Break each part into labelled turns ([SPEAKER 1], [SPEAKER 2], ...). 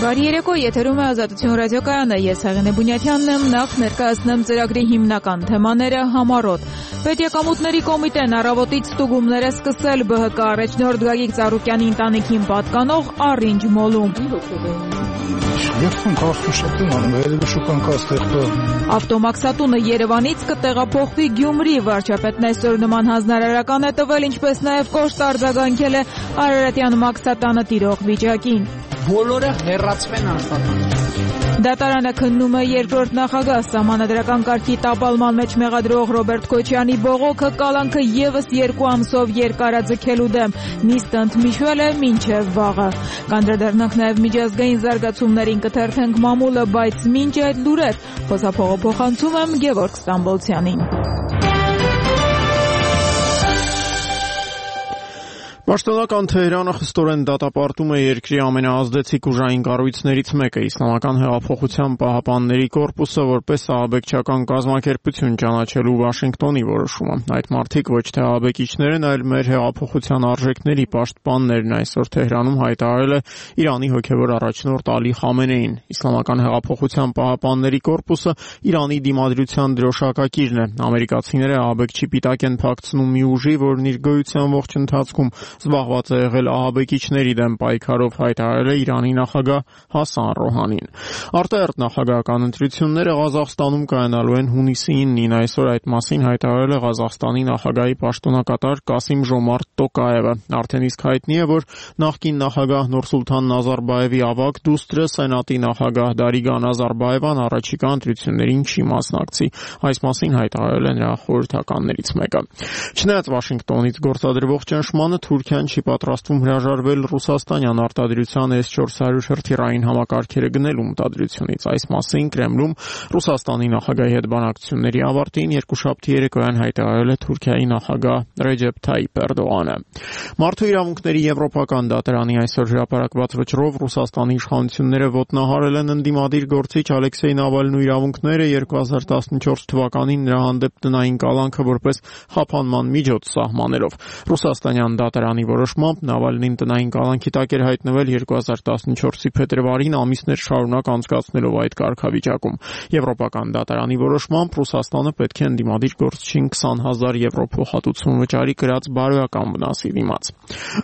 [SPEAKER 1] Բարի երեկո, եթերում է Ազատություն ռադիոկայանը, ես Հեղինե Բունյաթյանն եմ, նախ ներկայացնեմ ծրագրի հիմնական թեմաները համառոտ։ Պետեկամուտների կոմիտեն առավոտից ստուգումներ է սկսել ԲՀԿ առաջնորդ Գագիկ Ծառուկյանի ընտանիքին պատկանող առինջ մոլում։ Ավտոմաքսատունը Երևանից կտեղափոխվի Գյումրի, վարչապետն այսօր նման հանձնարարական է տվել, ինչպես նաև կոշտ արձագանքել է Արարատյան մաքսատանը տիրող վիճակին։
[SPEAKER 2] Բոլորը հեռացվեն աշխատանքից։
[SPEAKER 1] Դատարանը քննում է երկրորդ նախագահ սահմանադրական կարգի տապալման մեջ մեղադրող Ռոբերտ Քոչյանի բողոքը, կալանքը եւս 2 ամսով երկարաձգելու դեմ։ Նիստը ընդմիջվել է մինչև վաղը։ Կանդրադառնանք նաև միջազգային զարգացումներին, կթերթենք մամուլը, բայց մինչ այդ լուրեր խոսափողափոխանցում եմ Գևորգ Ստամբոլցյանին։
[SPEAKER 3] Պաշտոնական Թեհրանը խստորեն դատապարտում է երկրի ամենաազդեցիկ ուժային կառույցներից մեկը՝ Իսլամական հեղափոխության պահապանների կորպուսը, որպես ահաբեկչական կազմակերպություն ճանաչելու Վաշինգտոնի որոշումը։ Այդ մարդիկ ոչ թե ահաբեկիչներ են, այլ մեր հեղափոխության արժեքների պաշտպաններն, այսօր Թեհրանում հայտարարել է Իրանի հոգևոր առաջնորդ Ալի Խամենեին։ Իսլամական հեղափոխության պահապանների կորպուսը Իրանի դիմադրության դրոշակակիրն է։ Ամերիկացիները ահաբեկչի պիտակ են փակցնում մի ուժի, որն իր գոյության ողջ ընթացքում զբաղված է եղել ահաբեկիչների դեմ պայքարով, հայտարարել է Իրանի նախագահ Հասան Ռոհանին։ Արտահերթ նախագահական ընտրությունները Ղազախստանում կայանալու են հունիսի 9-ին, այսօր այդ մասին հայտարարել է Ղազախստանի նախագահի պաշտոնակատար Կասիմ Ժոմարտ Տոկաևը։ Արդեն իսկ հայտնի է, որ նախկին նախագահ Նուրսուլթան Նազարբաևի ավագ դուստրը Սենատի նախագահ Դարիգա Նազարբաևան առաջիկա ընտրություններին չի մասնակցի։ Այս մասին հայտարարել է նրա խորհրդականներից մեկը։ Չնայած Վաշինգտոնից գործադրվող ճնշմանը, Թուրքիան չի պատրաստվում հրաժարվել ռուսաստանյան արտադրության S-400 հրթիռային համակարգերը գնելու մտադրությունից։ Այս մասին Կրեմլում Ռուսաստանի նախագահի հետ բանակցությունների ավարտին երկուշաբթի երեկոյան հայտարարել է Թուրքիայի նախագահ Ռեջեփ Թայիփ Էրդողանը։ Մարդու իրավունքների եվրոպական դատարանի այսօր հրապարակված վճռով Ռուսաստանի իշխանությունները ոտնահարել են ընդդիմադիր գործիչ Ալեքսեյ Նավալնու իրավունքները 2014 թվականին նրա հանդեպ տնային կալանքը որպես խափանման միջոց սահմանելով։ Ռուսաստանյան դատարանի որոշմամբ Նավալնին տնային կալանքի տակ էր հայտնվել 2014-ի փետրվարին, ամիսներ շարունակ անցկացնելով այդ կարգավիճակում։ Եվրոպական դատարանի որոշմամբ Ռուսաստանը պետք է ընդդիմադիր գործչին 20,000 եվրո փոխհատուցում վճարի կրած բարոյական վնասի դիմաց։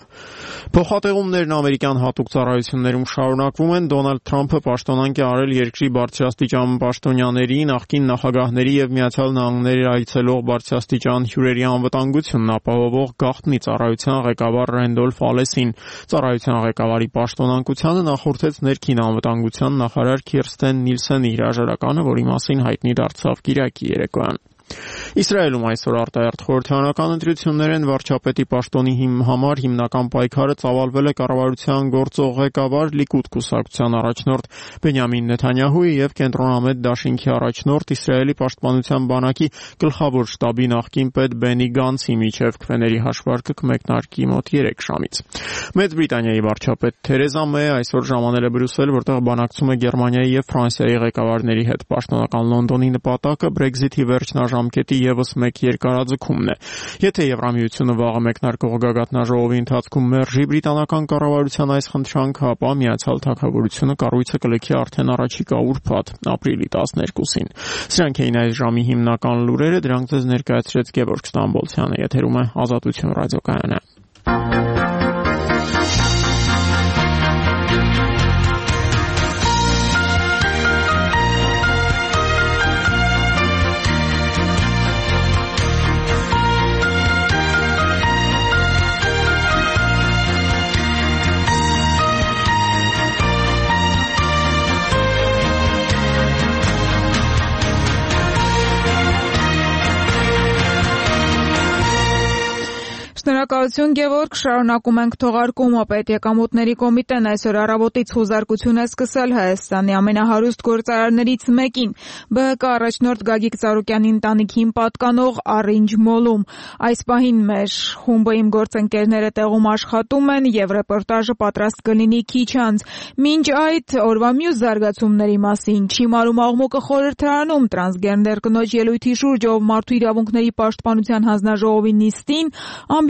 [SPEAKER 3] Փոխատեղումներն ամերիկյան հատուկ ծառայություններում շարունակվում են։ Դոնալդ Թրամփը պաշտոնանկ է արել երկրի բարձրաստիճան պաշտոնյաների, նախկին նախագահների եւ Միացյալ Նահանգների այցելող բարձրաստիճան հյուրերի անվտանգությունն ապահովող գաղտնի ծառայության ղեկավար Ռենդոլֆ Ալեսին։ Ծառայության ղեկավարի պաշտոնանկությանը նախորդեց ներքին անվտանգության նախարար Քիրստեն Նիլսենի հրաժարականը, որի մասին հայտնի դարձավ կիրակի երեկոյան։ Իսրայելում այսօր արտահերթ խորհրդարանական ընտրություններ են, վարչապետի պաշտոնի համար հիմնական պայքարը ծավալվել է կառավարության գործող ղեկավար Լիկուդ կուսակցության առաջնորդ Բենյամին Նեթանյահուի եւ կենտրոնամետ դաշինքի առաջնորդ Իսրայելի պաշտպանության բանակի գլխավոր շտաբի նախկին պետ Բենի Գանցի միջև քվեների հաշվարկը կմեկնարկի մոտ 3 ժամից։ Մեծ Բրիտանիայի վարչապետ Թերեզա Մեյը այսօր ժամանել է Բրյուսել, որտեղ բանակցում է Գերմանիայի եւ Ֆրանսիայի ղեկավարների հետ։ Պաշտոնական Լոնդոնի նպատակը Brexit-ի վերջնաժամկետի եւս մեկ երկարաձգումն է։ Եթե Եվրամիությունը վաղը մեկնարկող գագաթնաժողովի ընթացքում մերժի բրիտանական կառավարության այս խնդրանքը, ապա Միացյալ Թագավորությունը կառույցը կլքի արդեն առաջիկա ուրբաթ, ապրիլի 12-ին։ Սրանք էին այս ժամի հիմնական լուրերը, դրանք ձեզ ներկայացրեց Գևորգ Ստամբոլցյանը, եթերում է Ազատություն ռադիոկայանը։
[SPEAKER 1] Շնորհակալություն Գևորգ, շարունակում ենք թողարկումը։ Պետեկամուտների կոմիտեն այսօր առավոտից խոզարկություն է սկսել Հայաստանի ամենահարուստ գործարարներից մեկին՝ ԲՀԿ առաջնորդ Գագիկ Ծառուկյանի ընտանիքին պատկանող առինջ մոլում։ Այս պահին մեր խումբը իմ գործընկերները տեղում աշխատում են եւ ռեպորտաժը պատրաստ կլինի քիչ անց։ Մինչ այդ օրվա մյուս զարգացումների մասին Չիմարում աղմուկը խորհրդարանում տրանսգենդեր կնոջ ելույթի շուրջ, ով մարդու իրավունքների պաշտպանության հանձնաժողովի նիստին ամբիոնից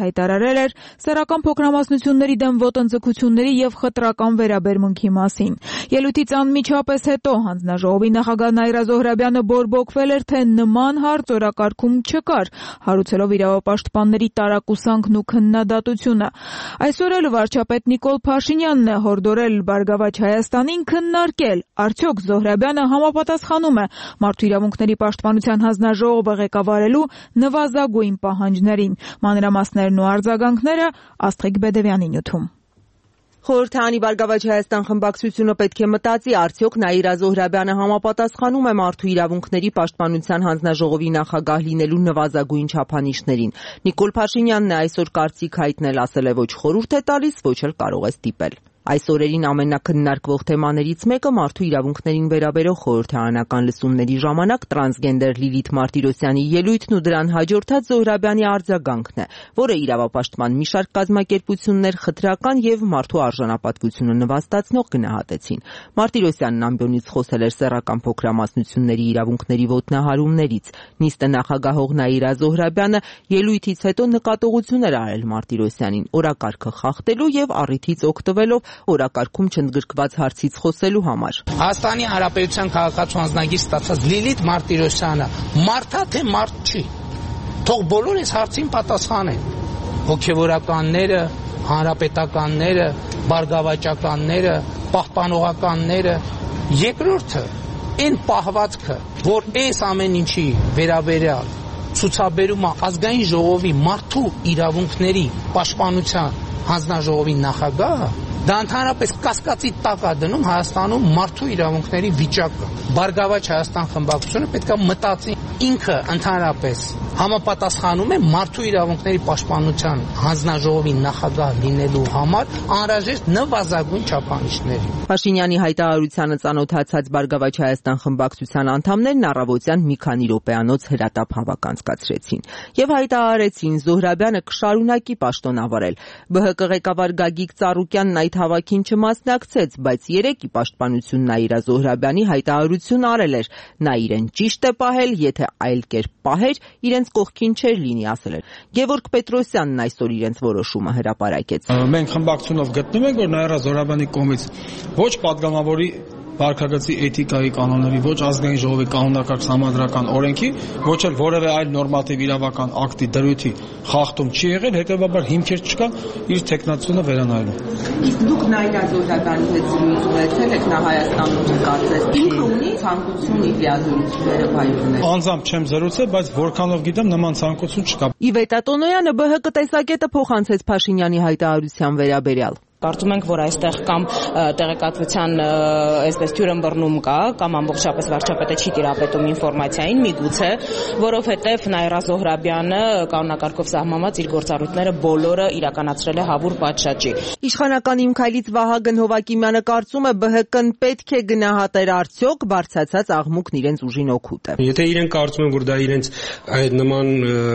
[SPEAKER 1] հայտարարել էր սեռական փոքրամասնությունների դեմ ոտնձգությունների եւ խտրական վերաբերմունքի մասին։ Ելույթից անմիջապես հետո հանձնաժողովի նախագահ Նաիրա Զոհրաբյանը բորբոքվել էր, թե նման հարց օրակարգում չկար, հարուցելով իրավապաշտպանների տարակուսանքն ու քննադատությունը։ Այսօր էլ վարչապետ Նիկոլ Փաշինյանն է հորդորել Բարգավաճ Հայաստանին քննարկել, արդյոք Զոհրաբյանը համապատասխանում է Մարդու իրավունքների պաշտպանության հանձնաժողովը ղեկավարելու նվազագույն պահանջներին։ Մանրամասներն ու արձագանքները Աստղիկ Բեդևյանի նյութում։
[SPEAKER 4] Խորհրդարանի Բարգավաճ Հայաստան խմբակցությունը պետք է մտածի, արդյոք Նաիրա Զոհրաբյանը համապատասխանում է Մարդու իրավունքների պաշտպանության հանձնաժողովի նախագահ լինելու նվազագույն չափանիշներին։ Նիկոլ Փաշինյանն է այսօր կարծիք հայտնել, ասել է ոչ խորհուրդ է տալիս, ոչ էլ կարող է ստիպել։ Այս օրերին ամենակննարկվող թեմաներից մեկը մարդու իրավունքներին վերաբերող խորհրդարանական լսումների ժամանակ տրանսգենդեր Լիլիթ Մարտիրոսյանի ելույթն ու դրան հաջորդած Զոհրաբյանի արձագանքն է, որը իրավապաշտպան մի շարք կազմակերպություններ խտրական եւ մարդու արժանապատվությունը նվաստացնող գնահատեցին։ Մարտիրոսյանն ամբիոնից խոսել էր սեռական փոքրամասնությունների իրավունքների ոտնահարումներից։ Նիստը նախագահող Նաիրա Զոհրաբյանը ելույթից հետո նկատողություն էր արել Մարտիրոսյանին օրակարգը խախտելու եւ առիթից օգտվելով օրակարգում չընդգրկված հարցից խոսելու համար։
[SPEAKER 2] Հայաստանի Հանրապետության քաղաքացու անձնագիր ստացած Լիլիթ Մարտիրոսյանը մարդա թե մարդ չի։ Թող բոլոր այս հարցին պատասխանեն։ Հոգևորականները, հանրապետականները, բարգավաճականները, պահպանողականները, երկրորդը այն պահվածքը, որ այս ամեն ինչի վերաբերյալ ցուցաբերում է ազգային ժողովի մարդու իրավունքների պաշտպանության հանձնաժողովի նախագահը, դա ընդհանրապես կասկածի տակ է դնում Հայաստանում մարդու իրավունքների վիճակը։ Բարգավաճ Հայաստան խմբակցությունը պետք է մտածի ինքը ընդհանրապես համապատասխանում է մարդու իրավունքների պաշտպանության հանձնաժողովի նախագահ լինելու համար անհրաժեշտ նվազագույն չափանիշների։
[SPEAKER 4] Փաշինյանի հայտարարությանը ծանոթացած Բարգավաճ Հայաստան խմբակցության անդամներն առավոտյան մի քանի րոպեանոց հրատապ հավաք անցկացրեցին եւ հայտարարեցին Զոհրաբյանը կշարունակի պաշտոնավարել։ ԲՀԿ ղեկավար Գագիկ Ծառուկյանն այդ հավաքին չմասնակցեց, բայց երեկ ի պաշտպանություն Նաիրա Զոհրաբյանի հայտարարություն արել էր։ Նա իրեն ճիշտ է պահել, եթե այլ կերպ պահեր, իրենց կողքին չէր լինի, ասել էր։ Գևորգ Պետրոսյանն այսօր իրենց որոշումը հրապարակեց։
[SPEAKER 5] Մենք խմբակցությունով գտնում ենք, որ Նաիրա Զոհրաբյանի կողմից ոչ падգամավորի վարքագծի էթիկայի կանոնների, ոչ ազգային ժողովի կանոնակարգ համադրական օրենքի, ոչ էլ որևէ այլ նորմատիվ իրավական ակտի դրույթի խախտում չի եղել, հետևաբար հիմքեր չկան իր տեխնացությունը վերանայելու։
[SPEAKER 4] Իսկ դուք Նաիրա Զոհրաբյանի հետ զրույց ունեցել եք, նա Հայաստանում չկարծես, ինքը ունի ցանկություն իր լիազորությունները վայելել։
[SPEAKER 5] Անձամբ չեմ զրուցել, բայց որքանով գիտեմ, նման ցանկություն չկա։
[SPEAKER 4] Իվետա Տոնոյանը ԲՀԿ տեսակետը փոխանցեց Փաշինյանի հայտարարության վերաբերյալ։
[SPEAKER 6] Կարծում ենք, որ այստեղ կամ տեղեկատվության այսպես թյուրըմբռնում կա, կամ ամբողջապես վարչապետը չի տիրապետում ինֆորմացիային, միգուցե, որովհետև Նաիրա Զոհրաբյանը կանոնակարգով սահմանված իր գործառույթները բոլորը իրականացրել է հավուր պատշաճի։
[SPEAKER 4] Իշխանական Իմ քայլից Վահագն Հովակիմյանը կարծում է ԲՀԿ-ն պետք է գնահատեր արդյոք բարձրացած աղմուկն իրենց ուժին օգուտ է։
[SPEAKER 7] Եթե իրենք կարծում են, որ դա իրենց այդ նման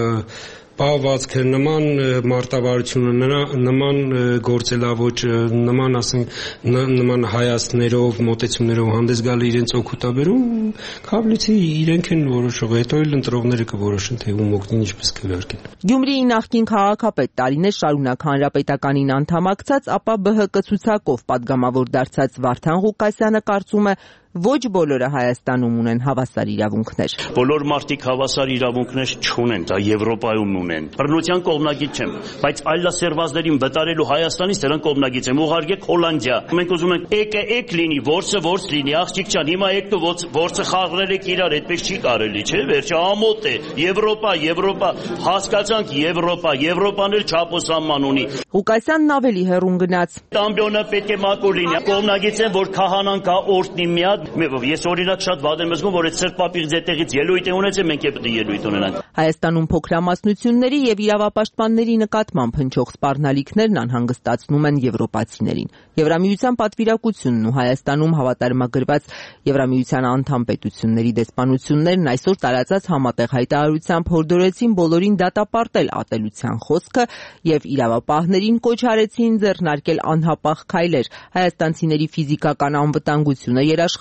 [SPEAKER 7] պահվածքը, նման մարտավարությունը, նման գործելավոճը, նման հայացքներով, մոտեցումներով հանդես գալը իրենց օգուտաբերում, քավլիցի իրենք են որոշող, հետո էլ ընտրողները կորոշեն, թե ում օգնին ինչպես կվարկեն։
[SPEAKER 4] Գյումրիի նախկին քաղաքապետ տարիներ շարունակ հանրապետականին անդամակցած, ապա ԲՀԿ ցուցակով падգամավոր դարձած Վարդան Ղուկասյանը կարծում է, ոչ բոլորը Հայաստանում ունեն հավասար իրավունքներ։
[SPEAKER 8] Բոլոր մարդիկ հավասար իրավունքներ չունեն, դա Եվրոպայում ունեն։ Բռնության կողմնակից չեմ, բայց այլասերվածներին վտարելու Հայաստանից դրան կողմնակից եմ, ուղարկեք Հոլանդիա։ Մենք ուզում ենք եկ լինի, որսը լինի, աղջիկ ջան, հիմա եկեք որսը խաղրել եք իրար, այդպես չի կարելի, չէ՞, վերջը ամոթ է։ Եվրոպա, հասկացանք Եվրոպան էլ չափոսանման ունի։
[SPEAKER 4] Ղուկասյանն ավելի հեռուն գնաց։
[SPEAKER 8] Ամբիոնը պետք է մաքուր լինի։ Կողմնակից եմ, որ քահանան կա օրտնի միա Ես օրինակ շատ վատ եմ զգում, որ այդ սրտպապիղ ձետեղից ելույթ է ունեցել, մենք պետք է ելույթ ունենանք։
[SPEAKER 4] Հայաստանում փոքրամասնությունների եւ իրավապաշտպանների նկատմամբ հնչող սպառնալիքներն անհանգստացնում են եվրոպացիներին։ Եվրամիության պատվիրակությունն ու Հայաստանում հավատարմագրված Եվրամիության անդամ պետությունների դեսպանություններն այսօր տարածած համատեղ հայտարարությամբ հորդորեցին բոլորին դատապարտել ատելության խոսքը եւ իրավապահներին կոչ արեցին ձեռնարկել անհապաղ քայլեր հայաստանցիների ֆիզիկական անվտանգությունը երաշխավորելու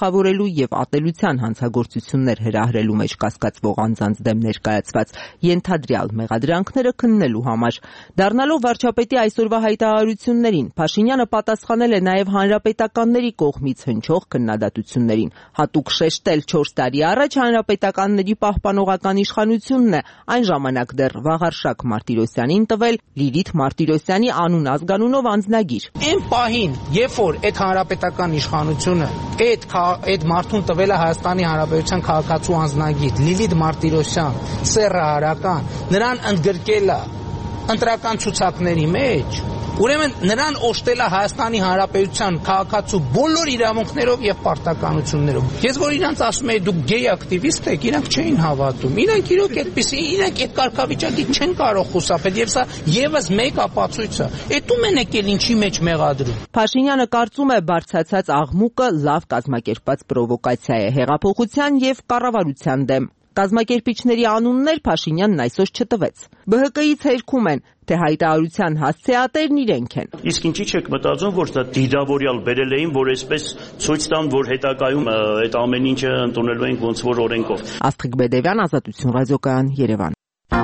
[SPEAKER 4] դատավորելու եւ ատելության հանցագործություններ հրահրելու մեջ կասկածվող անձանց դեմ ներկայացված ենթադրյալ մեղադրանքները քննելու համար։ Դառնալով վարչապետի այսօրվա հայտարարություններին, Փաշինյանը պատասխանել է նաեւ հանրապետականների կողմից հնչող քննադատություններին, հատուկ շեշտել 4 տարի առաջ հանրապետականների պահպանողական իշխանությունն է այն ժամանակ դեռ Վաղարշակ Մարտիրոսյանին տվել Լիլիթ Մարտիրոսյանի անուն-ազգանունով անձնագիր։
[SPEAKER 2] Այն պահին, երբ որ այդ հանրապետական իշխանությունը այդ մարդուն տվել է Հայաստանի Հանրապետության քաղաքացու անձնագիր Լիլիթ Մարտիրոսյան, Սեռը Հարական, նրան ընդգրկել է ընտրական ցուցակների մեջ, ուրեմն նրան օժտել է Հայաստանի Հանրապետության քաղաքացու բոլոր իրավունքներով եւ պարտականություններով։ Ես որ իրանց ասում եի դուք գեյ ակտիվիստ եք, իրանք չէին հավատում։ Իրանք իրոք այդպեսի, իրանք այդ կարգավիճակից չեն կարող խուսափել եւ սա եւս մեկ ապացույց է։ Էդու են եկել ինչի մեջ մեղադրում։
[SPEAKER 4] Փաշինյանը կարծում է բարձրացած աղմուկը լավ կազմակերպված պրովոկացիա է հեղափոխության եւ կառավարության դեմ։ Կազմակերպիչների անուններ Փաշինյանն այսօր չտվեց։ ԲՀԿ-ից հերքում են, թե հայտարարության հասցեատերն իրենք են։
[SPEAKER 8] Իսկ ինչի՞ չեք մտածում, որ դա դիդավորյալ բերել էին, որ այսպես ցույց տան, որ հետագայում այդ ամեն ինչը ընդունելու են ոնց որ օրենքով։
[SPEAKER 4] Աստղիկ Բեդևյան, Ազատություն ռադիոկայան, Երևան։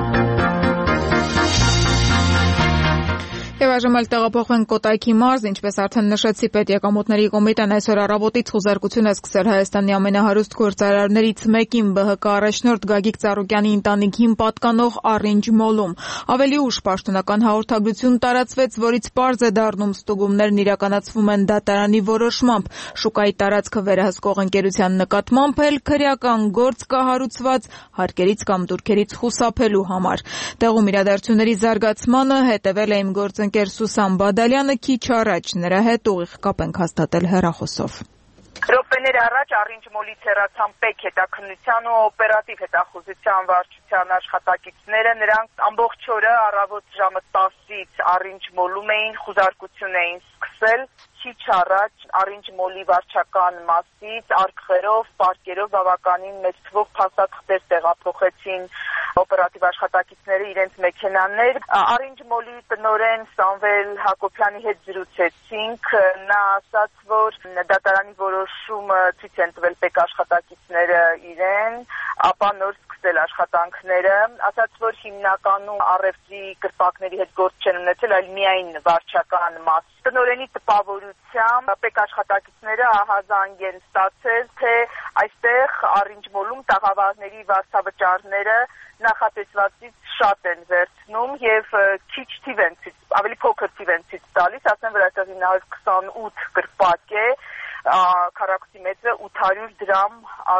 [SPEAKER 1] Եվ այժմ էլ տեղափոխվենք Կոտայքի մարզ, ինչպես արդեն նշեցի, Պետեկամուտների կոմիտեն այսօր առավոտից խուզարկություն է սկսել Հայաստանի ամենահարուստ գործարարներից մեկին ԲՀԿ առաջնորդ Գագիկ Ծառուկյանի ընտանիքին պատկանող Առինջ մոլում։ Ավելի ուշ պաշտոնական հաղորդագրություն տարածվեց, որից պարզ է դառնում ստուգումներն իրականացվում են դատարանի որոշմամբ։ Շուկայի տարածքը վերահսկող ընկերության նկատմամբ էլ քրեական գործ կա հարուցված հարկերից կամ տուրքերից խուսափելու համար։ Տեղում իրադարձությունների զարգացմանը հետևել է իմ գործընկեր Սուսան Բադալյանը քիչ առաջ, նրա հետ ուղիղ կապ ենք հաստատել հեռախոսով։
[SPEAKER 9] Րոպեներ առաջ Առինջ մոլից հեռացան ՊԵԿ հետաքննության ու օպերատիվ հետախուզության վարչության աշխատակիցները, նրանք ամբողջ օրը առավոտ ժամը 10-ից Առինջ մոլում էին, խուզարկություն էին սկսել։ Քիչ առաջ Առինջ մոլի վարչական մասից արկղերով, պարկերով բավականին մեծ թվով փաստաթղթեր տեղափոխեցին օպերատիվ աշխատակիցները իրենց մեքենաներ։ Առինջ մոլի տնօրեն Սամվել Հակոբյանի հետ զրուցեցինք, նա ասաց, որ դատարանի որոշումը ցույց են տվել ՊԵԿ աշխատակիցները իրեն, ապա նոր սկսել աշխատանքները, ասաց, որ հիմնականում առևտրի կրպակների հետ գործ չեն ունեցել, այլ միայն վարչական մաս։ Տնօրենի տպավորությամբ ՊԵԿ աշխատակիցները ահազանգ են ստացել, թե այստեղ Առինջ մոլում տաղավարների վարձավճարները նախատեսվածից շատ են վերցնում եւ քիչ թիվ են, ավելի փոքր թիվ են ցույց տալիս, ասեմ, որ այստեղ 928 կրպակ է, քառակուսի մետրը 800 դրամ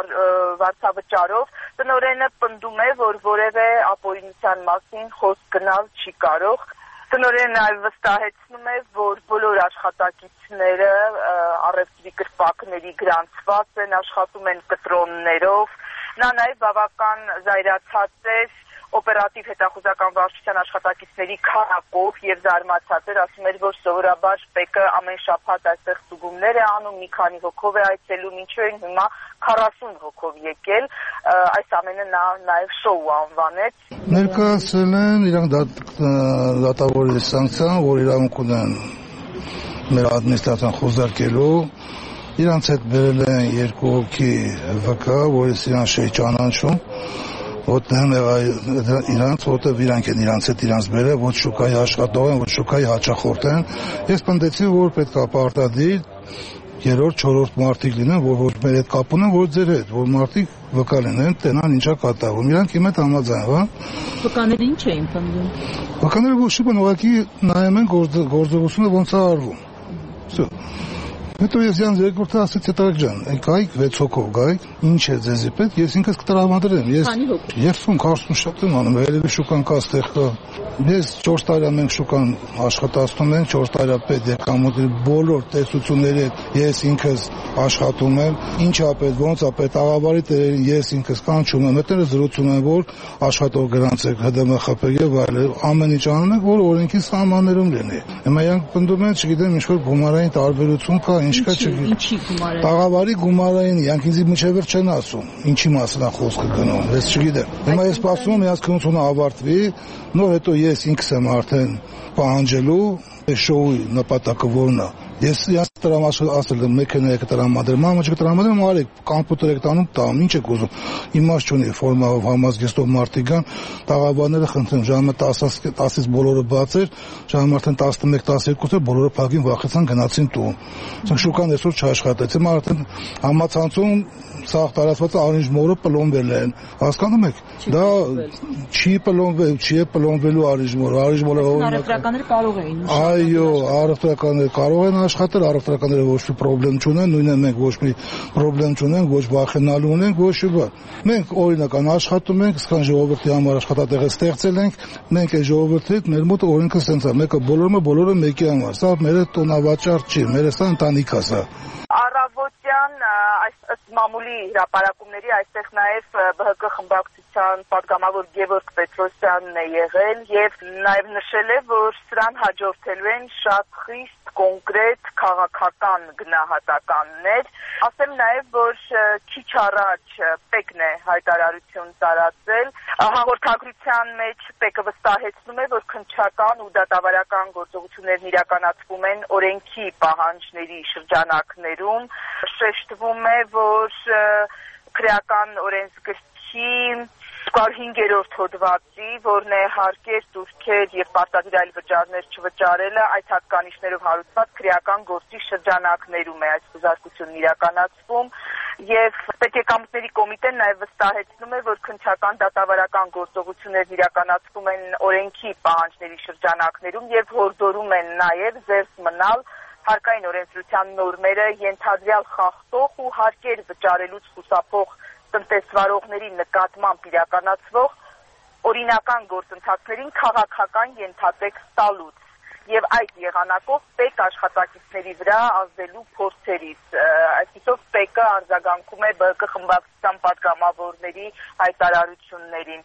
[SPEAKER 9] վարձավճարով։ Տնօրենը պնդում է, որ որևէ ապօրինության մասին խոսք գնալ չի կարող։ Տնօրենը այլ վստահեցնում է, որ բոլոր աշխատակիցները առևտրի կրպակների գրանցված են, աշխատում են կտրոններով։ Նա նաև բավական զայրացած էր օպերատիվ հետախուզական վարչության աշխատակիցների քանակով եւ զարմացած էր, ասում էր, որ սովորաբար ՊԵԿ-ը ամեն շաբաթ այստեղ ստուգումներ է անում, մի քանի հոգով է այցելում, ինչու են հիմա 40 հոգով եկել, այս ամենը նա նաեւ շոու անվանեց։
[SPEAKER 10] Ներկայացել են իրանք դատավորի սանկցիան, որ իրավունք ունեն մեր ադմինիստրացիան խոզարկելու, իրանց հետ բերել են 2 հոգի ՎԿ, որից իրան չի ճանաչում, որտեղ իրանց, որտեղ իրանք են իրանց հետ իրանց բերել, ոչ շուկայի աշխատող են, ոչ շուկայի հաճախորդ են։ Ես պնդեցի, որ պետք է պարտադիր 3-րդ, 4-րդ մարդիկ լինեն, որ մեր հետ կապ ունեն, որ ձեր հետ, որ մարդիկ ՎԿ լինեն, տենան ինչա կատարվում։ Իրանք իմ հետ համաձայն, հա։
[SPEAKER 6] ՎԿ-ները ինչ էին պնդում։
[SPEAKER 10] ՎԿ-ները ոչ շուտ ուղղակի նայում են գործողությունը ոնց է արվում։ Всё։ Հետո ես յանց երկրորդը ասեցի Տարեկ ջան, գայք 6 հոգով գայք, ինչ է ձեզի պետք, ես ինքս կտրամադրեմ, ես 30-40 շատ եմ անում, երևի շուկան կա ստեղ կա։ Ես 4 տարի մենք շուկան աշխատացնում ենք, 4 տարի Պետեկամուտի բոլոր տեսությունների հետ ես ինքս աշխատում եմ, ինչ է պետք, ոնց է պետք, աղավարի տերերին ես ինքս կանչում եմ, հետո զրուցում եմ, որ աշխատող գրանցեք ՀԴՄԽՊ եւ այլն, ամեն ինչ անում ենք, որ օրենքի սահմաններում լինի։ Հիմա իրանք պնդում են, չգիտեմ, ինչ-որ գումարային տարբերություն կա, ինչ կա, չգիտեմ։ Ինչի գումարային։ Տաղավարի գումարային, իրանք ինձ միջևեր չեն ասում, ինչի մասին է խոսքը գնում, ես չգիտեմ։ Հիմա ես սպասում եմ, իրանք քննությունը ավարտվի, նոր հետո ես ինքս եմ արդեն պահանջելու շոուի նպատակը որն է, Ես ասել եմ մեքենա եք տրամադրում, մամաճ տրամադրում, արեք կոմպյուտեր եք տանում, տամ, ինչ եք ուզում։ Իմաստ չունի ֆորմալով համազգեստով մարդիկ կան, տաղավարները խնդրում ժամը 10-ից բոլորը բաց էր, ժամը արդեն 11-12 էր, բոլորը փակին վախեցան գնացին տուն։ Ասենք շուկան այսօր չաշխատեց, հիմա արդեն համացանցում սաղ տարածված orange մորը պլոմվել են։ Հասկանում եք։ Դա չի պլոմվել, չի պլոմվելու orange մորը, orange մորը
[SPEAKER 4] առևտրականները կարող էին։
[SPEAKER 10] Այո, առևտրականները կարող են աշխատել, առևտրականները ոչ մի խնդրեմ չունեն, նույնը մենք ոչ մի խնդրեմ չունենք, ոչ վախենալու ունենք, ոչ մի բան։ Մենք օրինական աշխատում ենք, սքան ժողովրդի համար աշխատատեղը ստեղծել ենք, մենք այդ ժողովրդի հետ մեր մոտ օրենքը սենց է, մեկը բոլորը մեկի համար։ Սա մեր տոնավաճառ չի, մեր սա ընտանիք է սա։
[SPEAKER 9] Առավոտյան ըստ մամուլի հրապարակումների այստեղ նաև ԲՀԿ խմբակցության պատգամավոր Գևորգ Պետրոսյանն է եղել եւ նաև նշել է, որ սրան հաջորդելու են շատ խիստ կոնկրետ քաղաքական գնահատականներ։ Ասեմ նաև, որ քիչ առաջ ՊԵԿ-ն է հայտարարություն տարածել, հաղորդագրության մեջ ՊԵԿ-ը վստահեցնում է, որ քննչական ու դատավարական գործողություններն իրականացվում են օրենքի պահանջների շրջանակներում, շեշտվում է, որ քրեական օրենսգրքի 5-րդ հոդվածի, որն է հարկեր, տուրքեր եւ պարտադիր այլ վճարներ չվճարելը, այդ հատկանիշներով հարուցված քրեական գործի շրջանակներում է այս զարգությունն իրականացվում եւ պետեկամուտների կոմիտեն նաեւ վստահեցնում է, որ քննչական դատավարական գործողություններն իրականացվում են օրենքի պահանջների շրջանակներում եւ հորդորում են նաեւ զերծ մնալ հարկային օրենսդրության նորմերը ենթադրյալ խախտող ու հարկեր վճարելուց խուսափող տնտեսվարողների նկատմամբ իրականացվող օրինական գործընթացներին քաղաքական ենթատեքստ տալուց եւ այդ եղանակով ՊԵԿ աշխատակիցների վրա ազդելու փորձերից այսպիսով ՊԵԿ-ը արձագանքում է ԲՀԿ խմբակցության պատգամավորների հայտարարություններին։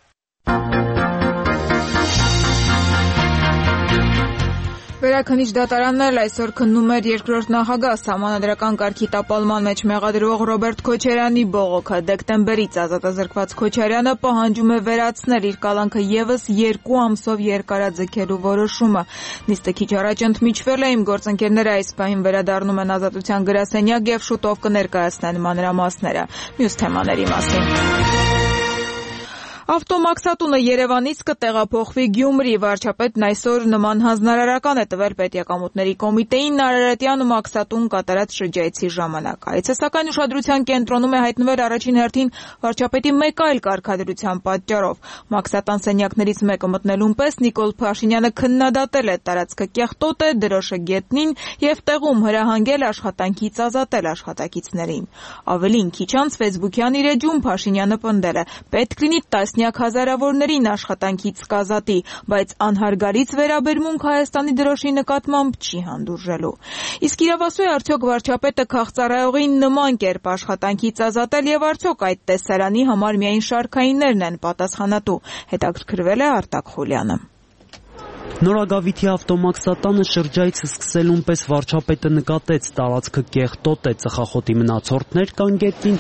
[SPEAKER 1] Վերաքննիչ դատարանն էլ այսօր քննում էր երկրորդ նախագահ սահմանադրական կարգի տապալման մեջ մեղադրվող Ռոբերտ Քոչարյանի բողոքը։ Դեկտեմբերից ազատազրկված Քոչարյանը պահանջում է վերացնել իր կալանքը եւս 2 ամսով երկարաձգելու որոշումը։ Նիստը քիչ առաջ ընդմիջվել է, իմ գործընկերները այս պահին վերադառնում են Ազատության գրասենյակ եւ շուտով կներկայացնեն մանրամասները։ Մյուս թեմաների մասին։ Ավտոմաքսատունը Երևանից կտեղափոխվի Գյումրի, վարչապետն այսօր նման հանձնարարական է տվել Պետեկամուտների կոմիտեին Նարարատյան մաքսատուն կատարած շրջայցի ժամանակ։ Այցը սակայն ուշադրության կենտրոնում է հայտնվել առաջին հերթին վարչապետի մեկ այլ կարգադրության պատճառով։ Մաքսատան սենյակներից մեկը մտնելուն պես Նիկոլ Փաշինյանը քննադատել է տարածքը կեղտոտ է, դրոշը գետնին եւ տեղում հրահանգել աշխատանքից ազատել աշխատակիցներին։ Ավելին, քիչ անց Facebook-յան իր էջում Փաշինյանը պնդել է. պետք լինի տասնյակ հազարավորներին աշխատանքից կազատի, բայց անհարգալից վերաբերմունք Հայաստանի դրոշի նկատմամբ չի հանդուրժելու։ Իսկ իրավասու է արդյոք վարչապետը քաղծառայողին նման կերպ աշխատանքից ազատել եւ արդյոք այդ տեսարանի համար միայն շարքայիններն են պատասխանատու, հետաքրքրվել է Արտակ Խուլյանը։
[SPEAKER 11] Նորագավիթի ավտոմաքսատանը շրջայցը սկսելուն պես վարչապետը նկատեց տարածքը կեղտոտ է, ծխախոտի մնացորդներ կան գետնին,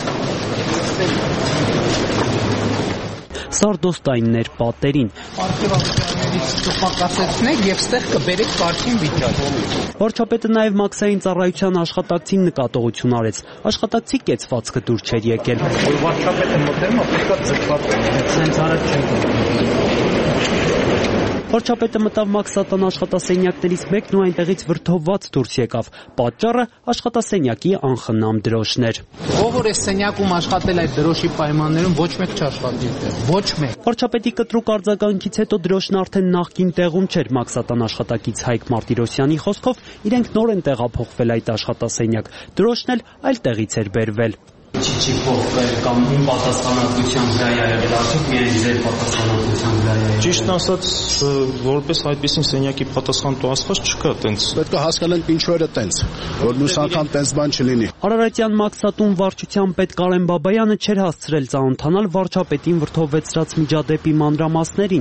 [SPEAKER 11] սարդոստայիններ պատերին։
[SPEAKER 2] Պարքեվավճարներից կպակասեցնեք եւ ստեղ կբերեք պարքին վիճակ։
[SPEAKER 11] Վարչապետը նաեւ մաքսային ծառայության աշխատակցին նկատողություն արեց։ Աշխատակցի կեցվածքը դուր չէր եկել։
[SPEAKER 2] Վարչապետը մոտենում է, պետք է ձգված լինի։ Սենց արած չէ։
[SPEAKER 11] Վարչապետը մտավ մաքսատան աշխատասենյակներից մեկն ու այնտեղից վրդովված դուրս եկավ։ Պատճառը աշխատասենյակի անխնամ դրոշներ։
[SPEAKER 2] Ով որ այս սենյակում աշխատել այդ դրոշի պայմաններում ոչ մեկ չաշխատի այդտեղ, ոչ մեկ։
[SPEAKER 11] Վարչապետի կտրուկ արձագանքից հետո դրոշն արդեն նախկին տեղում չէր։ Մաքսատան աշխատակից Հայկ Մարտիրոսյանի խոսքով իրենք նոր են տեղափոխվել այդ աշխատասենյակ։ Դրոշն էլ այլ տեղից էր բերվել։
[SPEAKER 12] Չի փոխվել կամ ում պատասխանատվության վրա է եղել, արդյոք միայն ձեր պատասխանատվության վրա է եղել։
[SPEAKER 5] Ճիշտն ասած, որպես այդպեսին սենյակի պատասխանատու ասված չկա տենց։
[SPEAKER 13] Պետք է հասկանանք ինչու էր տենց, որ մյուս անգամ տենց բան չլինի։
[SPEAKER 11] Արարատյան մաքսատուն վարչության պետ Կարեն Բաբայանը չէր հասցրել ծանոթանալ վարչապետին վրդովվեցրած միջադեպի մանրամասներին։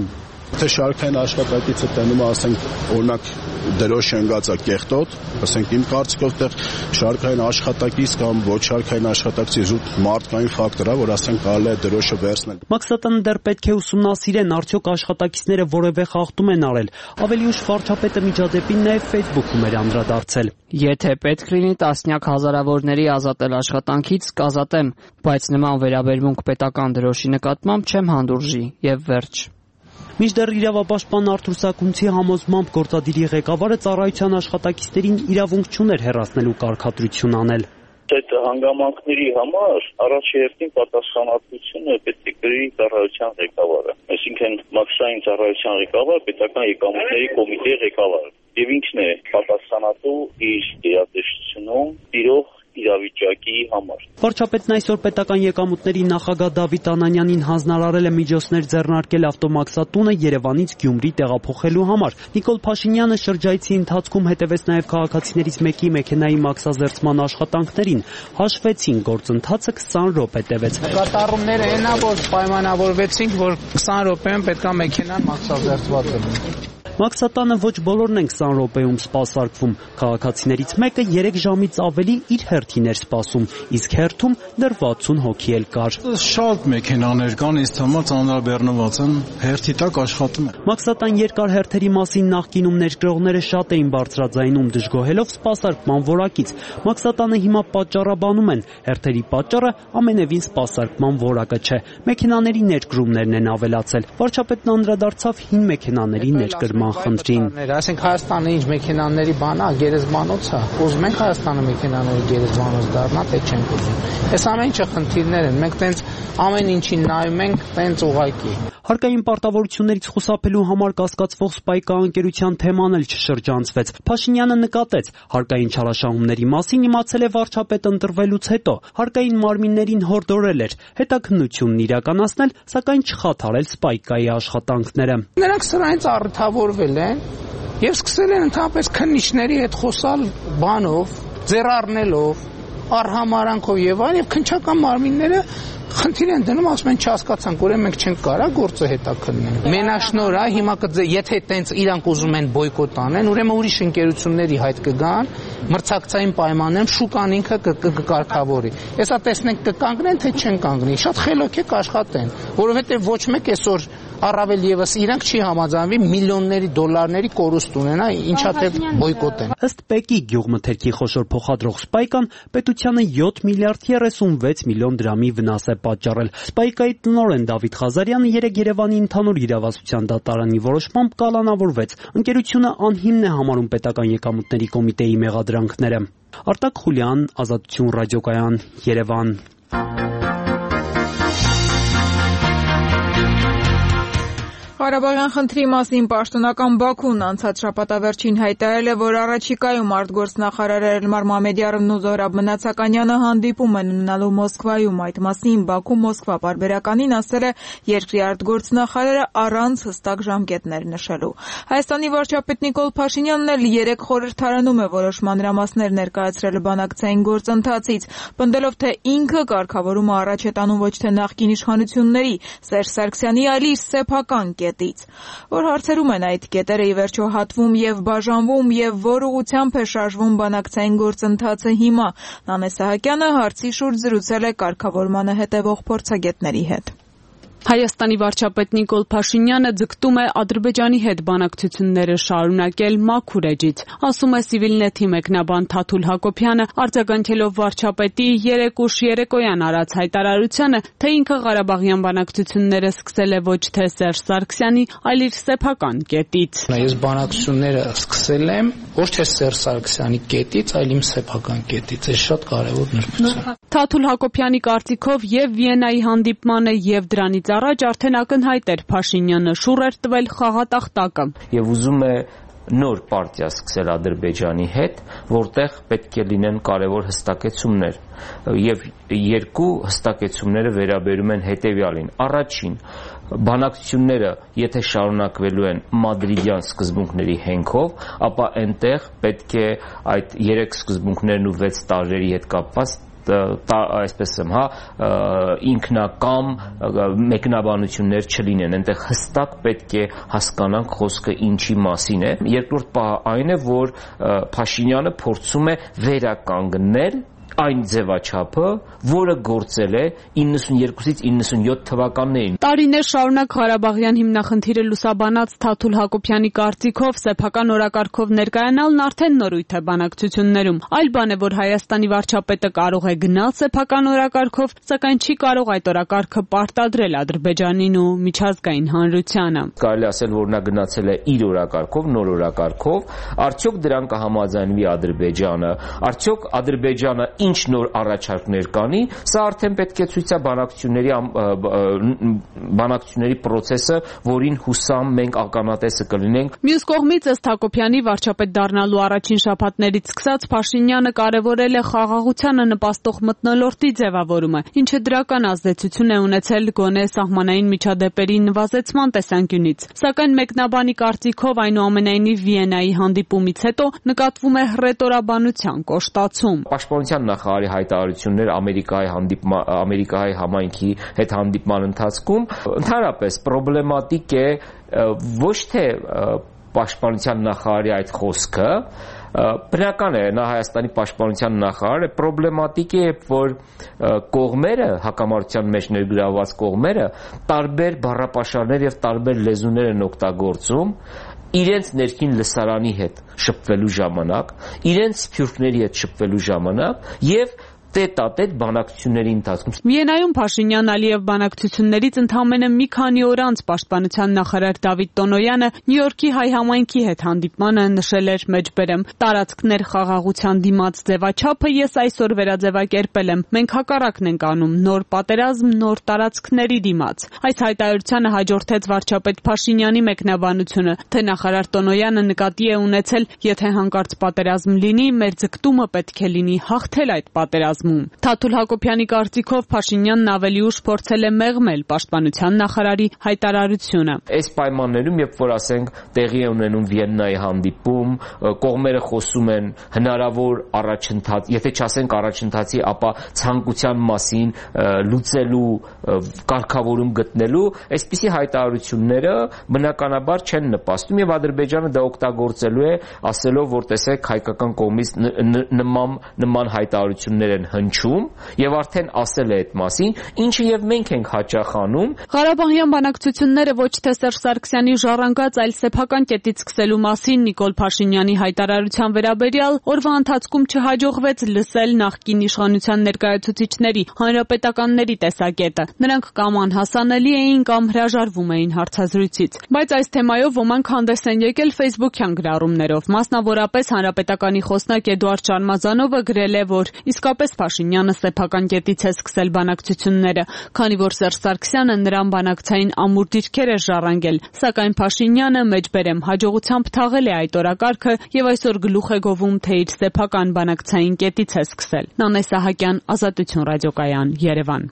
[SPEAKER 13] Թե շարքային աշխատակիցը տենում է, ասենք, օրինակ դրոշ ընկած է կեղտոտ, ասենք իմ կարծիքով դեռ շարքային աշխատակից կամ ոչ շարքային աշխատակցի զուտ մարդկային ֆակտոր է, որ ասենք կարելի է դրոշը վերցնել։
[SPEAKER 11] Մաքսատանը դեռ պետք է ուսումնասիրեն, արդյոք աշխատակիցները որևէ խախտում են արել։ Ավելի ուշ վարչապետը միջադեպին նաև Facebook-ում էր անդրադարձել։
[SPEAKER 14] Եթե պետք լինի տասնյակ հազարավորների ազատել աշխատանքից, կազատեմ, բայց նման վերաբերմունք պետական դրոշի նկատմամբ չեմ հանդուրժի եւ վերջ։
[SPEAKER 11] Մինչդեռ իրավապաշտպան Արթուր Սակունցի համոզմամբ գործադիրի ղեկավարը ծառայության աշխատակիցներին իրավունք չուներ հեռացնելու կարգադրություն անել։
[SPEAKER 15] Այդ հանգամանքների համար առաջերտին պատասխանատվությունը պետք է կրի ծառայության ղեկավարը, այսինքն մաքսային ծառայության ղեկավար, պետական եկամուտների կոմիտեի ղեկավարը, եւ ինքն է պատասխանատու իր գերատեսչությունում տիրող իրավիճակի համար։
[SPEAKER 11] Վարչապետն այսօր պետական եկամուտների նախագահ Դավիթ Անանյանին հանձնարարել է միջոցներ ձեռնարկել ավտոմաքսատունը Երևանից Գյումրի տեղափոխելու համար։ Նիկոլ Փաշինյանը շրջայցի ընթացքում հետևեց նաև քաղաքացիներից մեկի մեքենայի մաքսազերծման աշխատանքներին։ Հաշվեցին, գործընթացը 20 րոպե տևեց։
[SPEAKER 2] Կատարումները այնա, որ պայմանավորվեցինք, որ 20 րոպեում պետք է մեքենան մաքսազերծված լինի։
[SPEAKER 11] Մաքսատանը ոչ բոլորն են 20 րոպեում սպասարկվում։ Քաղաքացիներից մեկը 3 ժամից ավելի իր հերթին էր սպասում, իսկ հերթում դեռ 60 հոգի էլ կար։
[SPEAKER 5] Շատ մեքենաներ կան, ինձ համար ծանրաբեռնված են, հերթի տակ աշխատում են։
[SPEAKER 11] Մաքսատան երկար հերթերի մասին նախկինում ներգրողները շատ էին բարձրաձայնում, դժգոհելով սպասարկման որակից։ Մաքսատանը հիմա պատճառաբանում են, հերթերի պատճառը ամենևին սպասարկման որակը չէ։ Մեքենաների ներկրումներն են ավելացել։ Վարչապետն անդրադարձավ հին մեքենաների ներկրման խնդրին։
[SPEAKER 2] Ասենք Հայաստանը ինչ մեքենաների բան է, գերեզմանոց է։ Ուզում ենք Հայաստանը մեքենաների գերեզմանոց դառնա, թե չենք ուզում։ Այս ամեն ինչը խնդիրներ են։ Մենք տենց ամեն ինչին նայում ենք տենց ուղղակի։
[SPEAKER 11] Հարկային պարտավորություններից խուսափելու համար կասկածվող Սպայկա ընկերության թեման էլ չշրջանցվեց։ Փաշինյանը նկատեց, հարկային չարաշահումների մասին իմացել է վարչապետ ընտրվելուց հետո։ Հարկային մարմիններին հորդորել էր հետաքննությունն իրականացնել, սակայն չխաթարել Սպայկայի աշխատանքները։
[SPEAKER 2] Նրանք սրանից առթավորվել են եւ սկսել են ընդհանրապես քննիչների հետ խոսալ բանով, ձեռառնելով, արհամարանքով եւ այլն, եւ քննչական մարմինները խնդիր են դնում, ասում են չհասկացանք, ուրեմն մենք չենք կարա գործը հետաքննենք։ Մենաշնոր է, հիմա եթե տենց իրանք ուզում են բոյկոտ անեն, ուրեմն ուրիշ ընկերությունների հայտ կգան, մրցակցային պայմաններում շուկան ինքը կկարգավորի։ Հեսա տեսնենք կկանգնեն, թե չեն կանգնի։ Շատ խելոք է կաշխատեն, որովհետեւ ոչ մեկ այսօր առավել եւս իրանք չի համաձայնվի միլիոնների դոլարների կորուստ ունենա, ինչա թե բոյկոտեն։
[SPEAKER 11] Ըստ ՊԵԿ-ի գյուղմթերքի խոշոր փոխադրող Սպայկան պետությանը 7 միլիարդ 36 միլիոն դրամի վնաս է պատճառել։ Սպայկայի տնօրեն Դավիթ Ղազարյանը երեկ Երևանի ընդհանուր իրավասության դատարանի որոշմամբ կալանավորվեց։ Ընկերությունը անհիմն է համարում պետական եկամուտների կոմիտեի մեղադրանքները։ Արտակ Խուլյան, Ազատություն ռադիոկայան, Երևան։
[SPEAKER 1] Ղարաբաղյան խնդրի մասին պաշտոնական Բաքուն անցած շաբաթավերջին հայտարարել է, որ առաջիկայում արտգործնախարար Էլմար Մամեդյարովն ու Զոհրաբ Մնացականյանը հանդիպում են ունենալու Մոսկվայում։ Այդ մասին Բաքու-Մոսկվա պարբերականին ասել է երկրի արտգործնախարարը առանց հստակ ժամկետներ նշելու։ Հայաստանի վարչապետ Նիկոլ Փաշինյանն էլ երեկ խորհրդարանում է որոշ մանրամասներ ներկայացրել բանակցային գործընթացից, պնդելով, թե ինքը կարգավորումը առաջ է տանում ոչ թե նախկին իշխանությունների, Սերժ Սարգսյանի, այլ իր սեփական կետից, որ հարցերում են այդ կետերը ի վերջո հատվում եւ բաժանվում եւ որ ուղղությամբ է շարժվում բանակցային գործընթացը հիմա։ Նանե Սահակյանը հարցի շուրջ զրուցել է կարգավորմանը հետևող փորձագետների հետ։
[SPEAKER 16] Հայաստանի վարչապետ Նիկոլ Փաշինյանը ձգտում է Ադրբեջանի հետ բանակցությունները շարունակել մաքուր էջից, ասում է Civilnet-ի մեկնաբան Թաթուլ Հակոբյանը, արձագանքելով վարչապետի երեկ ուշ երեկոյան արած հայտարարությանը, թե ինքը Ղարաբաղյան բանակցությունները սկսել է ոչ թե Սերժ Սարգսյանի, այլ իր սեփական կետից։
[SPEAKER 2] Ես բանակցությունները սկսել եմ ոչ թե Սերժ Սարգսյանի կետից, այլ իմ սեփական կետից։ Այս շատ կարևոր նրբություն։
[SPEAKER 16] Թաթուլ Հակոբյանի կարծիքով եւ Վիեննայի հանդիպմանը եւ դրանից առաջ արդեն ակնհայտ էր Փաշինյանը շուռ էր տվել խաղատախտակը
[SPEAKER 17] եւ ուզում է նոր պարտիա սկսել Ադրբեջանի հետ, որտեղ պետք է լինեն կարևոր հստակեցումներ եւ երկու հստակեցումները վերաբերում են հետեւյալին. առաջին, բանակցությունները եթե շարունակվելու են մադրիդյան սկզբունքների հենքով, ապա այնտեղ պետք է այդ 3 սկզբունքներն ու 6 տարրերի հետ կապված այսպես եմ, ինքնակամ մեկնաբանություններ չլինեն, այնտեղ հստակ պետք է հասկանանք խոսքը ինչի մասին է։ Երկրորդ պահը այն է, որ Փաշինյանը փորձում է վերականգնել այն ձևաչափը, որը գործել է 92-ից 97 թվականներին։
[SPEAKER 16] Տարիներ շարունակ Ղարաբաղյան հիմնախնդիրը լուսաբանած Թաթուլ Հակոբյանի կարծիքով սեփական օրակարգով ներկայանալն արդեն նորույթ է բանակցություններում։ Այլ բան է, որ Հայաստանի վարչապետը կարող է գնալ սեփական օրակարգով, սակայն չի կարող այդ օրակարգը պարտադրել Ադրբեջանին ու միջազգային հանրությանը։
[SPEAKER 17] Կարելի ասել, որ նա գնացել է իր օրակարգով, նոր օրակարգով, արդյոք դրան կհամաձայնվի Ադրբեջանը, արդյոք Ադրբեջանը ինչ նոր առաջարկներ կանի, սա արդեն պետք է ցույց է բանակցությունների process-ը, որին հուսամ մենք ականատեսը կլինենք։
[SPEAKER 16] Մյուս կողմից ըստ Հակոբյանի վարչապետ դառնալու առաջին շաբաթներից սկսած Փաշինյանը կարևորել է խաղաղությանը նպաստող մթնոլորտի ձևավորումը, ինչը դրական ազդեցություն է ունեցել գոնե սահմանային միջադեպերի նվազեցման տեսանկյունից։ Սակայն մեկնաբանի կարծիքով այնուամենայնիվ Վիեննայի հանդիպումից հետո նկատվում է հռետորաբանության կոշտացում։
[SPEAKER 17] Պաշտպանության նախարարի հայտարարություններ Ամերիկայի համայնքի հետ հանդիպման ընթացքում ընդհանրապես պրոբլեմատիկ է ոչ թե պաշտպանության նախարարի այդ խոսքը, բնական է, նա Հայաստանի պաշտպանության նախարարը, պրոբլեմատիկ է, որ կողմերը, հակամարտության մեջ ներգրավված կողմերը տարբեր բառապաշարներ եւ տարբեր լեզուներ են օգտագործում իրենց ներքին լսարանի հետ շփվելու ժամանակ, իրենց սփյուռքների հետ շփվելու ժամանակ եւ տետ-ա-տետ բանակցությունների ընթացքում։
[SPEAKER 16] Վիեննայում Փաշինյան-Ալիև բանակցություններից ընդամենը մի քանի օր անց պաշտպանության նախարար Դավիթ Տոնոյանը Նյու Յորքի հայ համայնքի հետ հանդիպմանը նշել էր մեջբերեմ. տարածքներ խաղաղության դիմաց ձևաչափը ես այսօր վերաձևակերպել եմ։ Մենք հակառակն ենք անում, նոր պատերազմ, նոր տարածքների դիմաց։ Այս հայտարարությանը հաջորդեց վարչապետ Փաշինյանի մեկնաբանությունը, թե նախարար Տոնոյանը նկատի է ունեցել, եթե հանկարծ պատերազմ լինի, մեր ձգտումը պետք է լինի հաղթել այդ պատերազմը։ Թաթուլ Հակոբյանի կարծիքով Փաշինյանն ավելի ուշ փորձել է մեղմել պաշտպանության նախարարի հայտարարությունը։
[SPEAKER 17] Այս պայմաններում, երբ որ ասենք տեղի է ունենում Վիեննայի հանդիպում, կողմերը խոսում են հնարավոր առաջընթաց, եթե չասենք առաջընթացի, ապա ցանկության մասին լուծելու կարգավորում գտնելու, այսպիսի հայտարարությունները բնականաբար չեն նպաստում եւ Ադրբեջանը դա օգտագործելու է, ասելով, որ տեսեք հայկական կողմից նման հայտարարություններ են հնչում եւ արդեն ասել է այդ մասին, ինչը եւ մենք ենք հաճախ անում։
[SPEAKER 16] Ղարաբաղյան բանակցությունները ոչ թե Սերժ Սարգսյանի ժառանգած, այլ սեփական կետից սկսելու մասին Նիկոլ Փաշինյանի հայտարարության վերաբերյալ օրվա ընթացքում չհաջողվեց լսել նախկին իշխանության ներկայացուցիչների, հանրապետականների տեսակետը։ Նրանք կամ անհասանելի էին, կամ հրաժարվում էին հարցազրույցից։ Բայց այս թեմայով ոմանք հանդես են եկել Facebook-յան գրառումներով։ Մասնավորապես հանրապետականի խոսնակ Էդուարդ Շարմազանովը գրել է, որ իսկապես Փաշինյանը սեփական կետից է սկսել բանակցությունները, քանի որ Սերժ Սարգսյանը նրան բանակցային ամուր դիրքեր է ժառանգել, սակայն Փաշինյանը մեջբերեմ հաջողությամբ թաղել է այդ օրակարգը եւ այսօր գլուխ է գովում, թե իր սեփական բանակցային կետից է սկսել։ Նանե Սահակյան, Ազատություն ռադիոկայան, Երևան։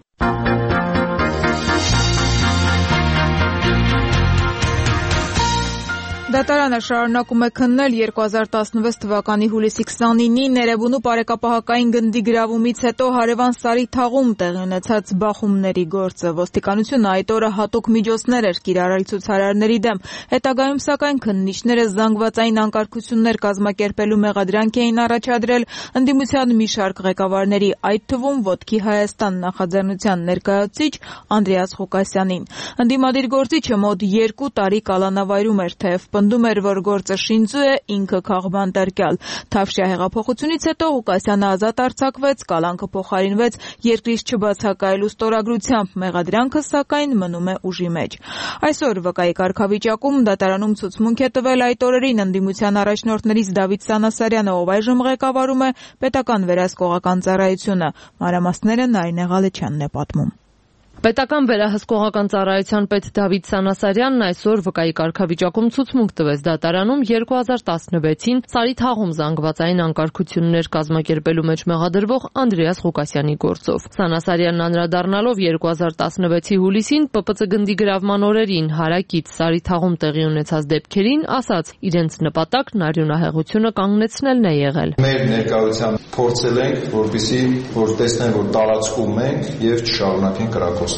[SPEAKER 1] Դատարանը շարունակում է քննել 2016 թվականի հուլիսի 29-ին Էրեբունու պարեկապահական գնդի գրավումից հետո հարևան Սարի թաղում տեղի ունեցած բախումների գործը։ Ոստիկանությունը այդ օրը հատուկ միջոցներ էր կիրառել ցուցարարների դեմ։ Հետագայում սակայն քննիչները զանգվածային անկարգություններ կազմակերպելու մեղադրանք էին առաջադրել ընդդիմության մի շարք ղեկավարների, այդ թվում Ոտքի Հայաստան նախաձեռնության ներկայացուցիչ Անդրեաս Ղուկասյանին։ Ընդդիմադիր գործիչը մոտ 2 տարի կալանավայրում էր, թեև պնդում էր, որ գործը շինծու է, ինքը քաղբան տարկյալ։ Թավշյա հեղափոխությունից հետո Ղուկասյանը ազատ արձակվեց, կալանքը փոխարինվեց երկրից չբացակայելու ստորագրությամբ, մեղադրանքը սակայն մնում է ուժի մեջ։ Այսօր ՎԿ-ի կարգավիճակում դատարանում ցուցմունք է տվել այդ օրերին ընդդիմության առաջնորդներից Դավիթ Սանասարյանը, ով այժմ ղեկավարում է պետական վերահսկողական ծառայությունը։ Մանրամասները Նարինե Ղալեչյանն է պատմում։
[SPEAKER 4] Պետական վերահսկողական ծառայության պետ Դավիթ Սանասարյանն այսօր վկայի կարգավիճակում ցուցմունք տվեց դատարանում 2016-ին Սարիթաղում զանգվածային անկարգություններ կազմակերպելու մեջ մեղադրվող Անդրեաս Ղուկասյանի գործով։ Սանասարյանն անդրադառնալով 2016-ի հուլիսին ՊՊՑ գնդի գրավման օրերին հարակից Սարիթաղում տեղի ունեցած դեպքերին ասաց, իրենց նպատակն արյունահեղությունը կանգնեցնելն է եղել։
[SPEAKER 18] Մեր ներկայությամբ փորձել ենք, որպեսզի տեսնեն, որ տարածքում ենք եւ չշարունակենք կրակոցներ։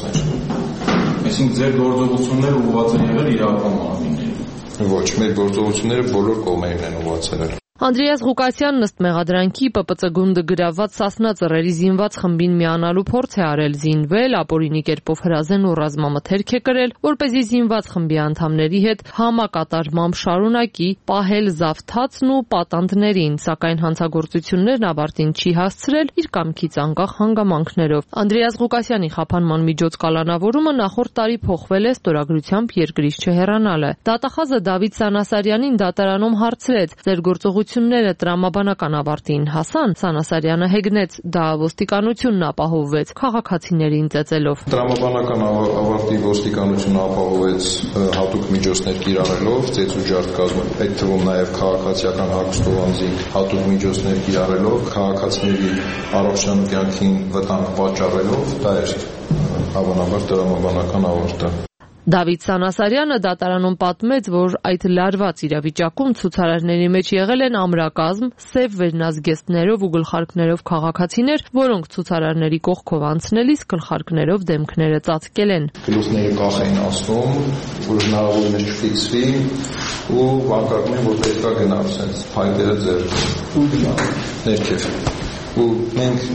[SPEAKER 19] Այսինքն ձեր գործողությունները ուղղված են եղել իրական մարմիններին։ Ոչ, մեր գործողությունները բոլոր կողմերին են ուղղացել։
[SPEAKER 4] Անդրեաս Ղուկասյանն ըստ մեղադրանքի ՊՊՑ գունդը գրաված Սասնա ծռերի զինված խմբին միանալու փորձ է արել, զինվել, ապօրինի կերպով հրազեն ու ռազմամթերք է կրել, որպեսզի զինված խմբի անդամների հետ համակատարմամբ շարունակի պահել զավթածն ու պատանդներին, սակայն հանցագործություններն ավարտին չի հասցրել իր կամքից անկախ հանգամանքներով։ Անդրեաս Ղուկասյանի խափանման միջոց կալանավորումը նախորդ տարի փոխվել է ստորագրությամբ երկրից չհեռանալը։ Դատախազը Դավիթ Սանասարյանին դատարանում հարցրեց. «Ձեր գործողությունները տրամաբանական ավարտին հասան»։ Սանասարյանը հեգնեց. «Դա ոստիկանությունն ապահովվեց», քաղաքացիներին ծեծելով։
[SPEAKER 18] Տրամաբանական ավարտի ոստիկանությունը ապահովեց հատուկ միջոցներ կիրառելով, ծեծ ու ջարդ կազմել, այդ թվում նաև քաղաքացիական հագուստով անձինք հատուկ միջոցներ կիրառելով, քաղաքացիների առողջության կյանքին վտանգ պատճառելով, դա էր հավանաբար տրամաբանական ավարտը։
[SPEAKER 4] Դավիթ Սանասարյանը դատարանում պատմեց, որ այդ լարված իրավիճակում ցուցարարների մեջ եղել են ամրակազմ, սև վերնազգեստներով ու գլխարկներով քաղաքացիներ, որոնք ցուցարարների կողքով անցնելիս գլխարկներով դեմքները ծածկել են։
[SPEAKER 18] Գլուխները կախ էին ասում, որ հնարավորինս չֆիքսվի ու վանկարկում են, որ պետք է գնալ sense փայտերը ձեռք ու գնալ ներքև։ Ու մենք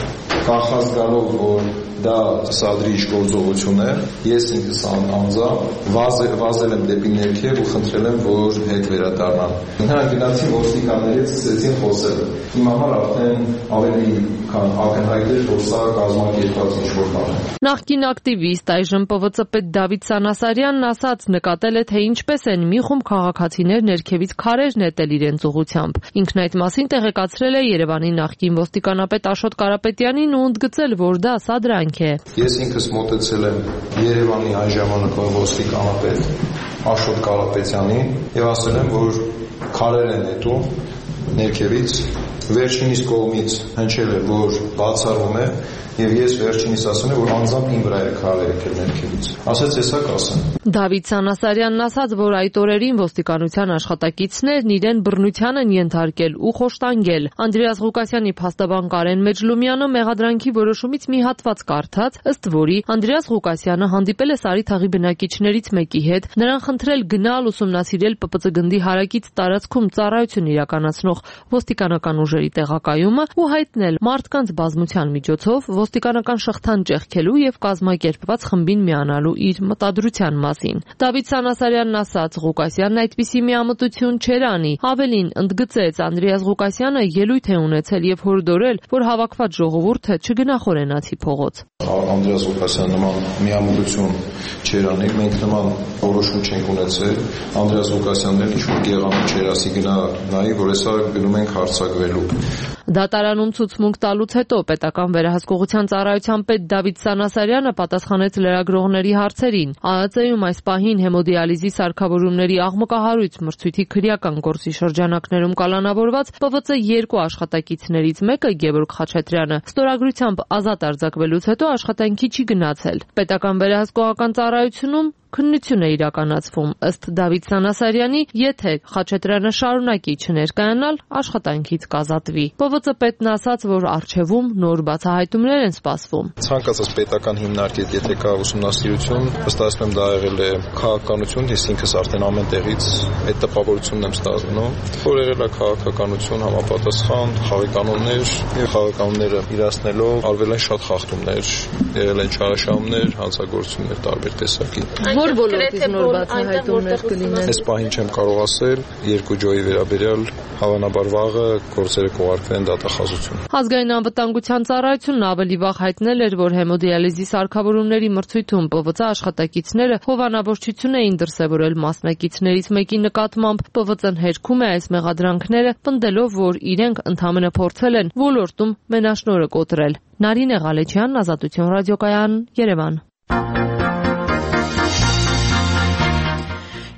[SPEAKER 18] կախած գալով, որ դա սադրիչ գործողություն է, ես ինքս անձամբ վազել եմ դեպի ներքև ու խնդրել եմ, որ հետ վերադառնան։ Նրանք գնացին ոստիկաններից սկսեցին խոսել։ Իմ համար արդեն ավելի քան ակնհայտ էր, որ սա կազմակերպված ինչ-որ բան է։ Նախկին ակտիվիստ, այժմ ՊՎԾ պետ Դավիթ Սանասարյանն ասաց, նկատել է, թե ինչպես են մի խումբ քաղաքացիներ ներքևից քարեր նետել իրենց ուղղությամբ։ Ինքն այդ մասին տեղեկացրել է Երևանի նախկին ոստիկանապետ Աշոտ Կարապետյանին ու ընդգծել, որ դա սադրանք է։ Ես ինքս մոտեցել եմ Երևանի այն ժամանակվա ոստիկանապետ Աշոտ Կարապետյանին եւ ասել եմ, որ քարեր են նետում ներքևից, վերջինիս կողմից հնչել է, որ բացառում է եւ ես վերջինիս ասում եմ, որ անձամբ իմ վրա է քարեր եկել ներքևից։ Ասաց, հեսա կասեմ։ Դավիթ Սանասարյանն ասաց, որ այդ օրերին ոստիկանության աշխատակիցներն իրեն բռնության են ենթարկել ու խոշտանգել։ Անդրեաս Ղուկասյանի փաստաբան Կարեն Մեջլումյանը մեղադրանքի որոշումից մի հատված կարդաց, ըստ որի Անդրեաս Ղուկասյանը հանդիպել է Սարիթաղի բնակիչներից մեկի հետ, նրան խնդրել գնալ ուսումնասիրել ՊՊՑ գնդի հարակից տարածքում ծառայություն իրականացնող ոստիկանական ուժերի տեղակայումը ու հայտնել մարդկանց բազմության միջոցով ոստիկանական շղթան ճեղքելու եւ կազմակերպված խմբին միանալու իր մտադրության մասին։ Դավիթ Սանասարյանն ասաց, Ղուկասյանն այդպիսի միամտություն չէր անի, ավելին ընդգծեց, Անդրեաս Ղուկասյանը ելույթ է ունեցել եւ հորդորել, որ հավաքված ժողովուրդը չգնա խորենացի փողոց։ Անդրեաս Ղուկասյանը նման միամտություն չէր անի, մենք նման որոշում չենք ունեցել։ Անդրեաս Ղուկասյանն ինչ-որ գեղամիտ չէր ասի գնա նայի, որ հեսա գնում ենք հարձակվելու։ Դատարանում ցուցմունք տալուց հետո պետական վերահսկողության ծառայության պետ Դավիթ Սանասարյանը պատասխանեց լրագրողների հարցերին։ ԱԱԾ-ում այս պահին հեմոդիալիզի սարքավորումների աղմկահարույց մրցույթի քրեական գործի շրջանակներում կալանավորված ՊՎԾ 2 աշխատակիցներից մեկը Գևորգ Խաչատրյանը ստորագրությամբ ազատ արձակվելուց հետո աշխատանքի չի գնացել։ Պետական վերահսկողական ծառայությունում քննություն է իրականացվում, ըստ Դավիթ Սանասարյանի, եթե Խաչատրյանը շարունակի չներկայանալ, աշխատանքից կազատվի։ ՊՎԾ պետն ասաց, որ առջևում նոր բացահայտումներ են սպասվում։ Ցանկացած պետական հիմնարկի եթե կա ուսումնասիրություն, վստահեցնում եմ դա եղել է քաղաքականություն, ես ինքս արդեն ամեն տեղից այդ տպավորությունն եմ ստանում, որ եղել է քաղաքականություն, համապատասխան խաղի կանոններ եւ խաղականոնները իրացնելով արվել են շատ խախտումներ, եղել են չարաշահումներ, հանցագործություններ տարբեր տեսակի։ Որ ոլորտից նոր բացահայտումներ կլինեն։ Այս պահին չեմ կարող ասել, երկու ջոյի վերաբերյալ հավանաբար վաղը գործերը կուղարկվեն դատախազություն։ Ազգային անվտանգության ծառայությունն ավելի վաղ հայտնել էր, որ հեմոդիալիզի սարքավորումների մրցույթում ՊՎԾ աշխատակիցները հովանավորչություն էին դրսևորել մասնակիցներից մեկի նկատմամբ։ ՊՎԾ-ն հերքում է այս մեղադրանքները, պնդելով, որ իրենք ընդհանրապես փորձել են ոլորտում մենաշնորհը կոտրել։ Նարինե Ղալեչյան, Ազատություն ռադիոկայան, Երևան։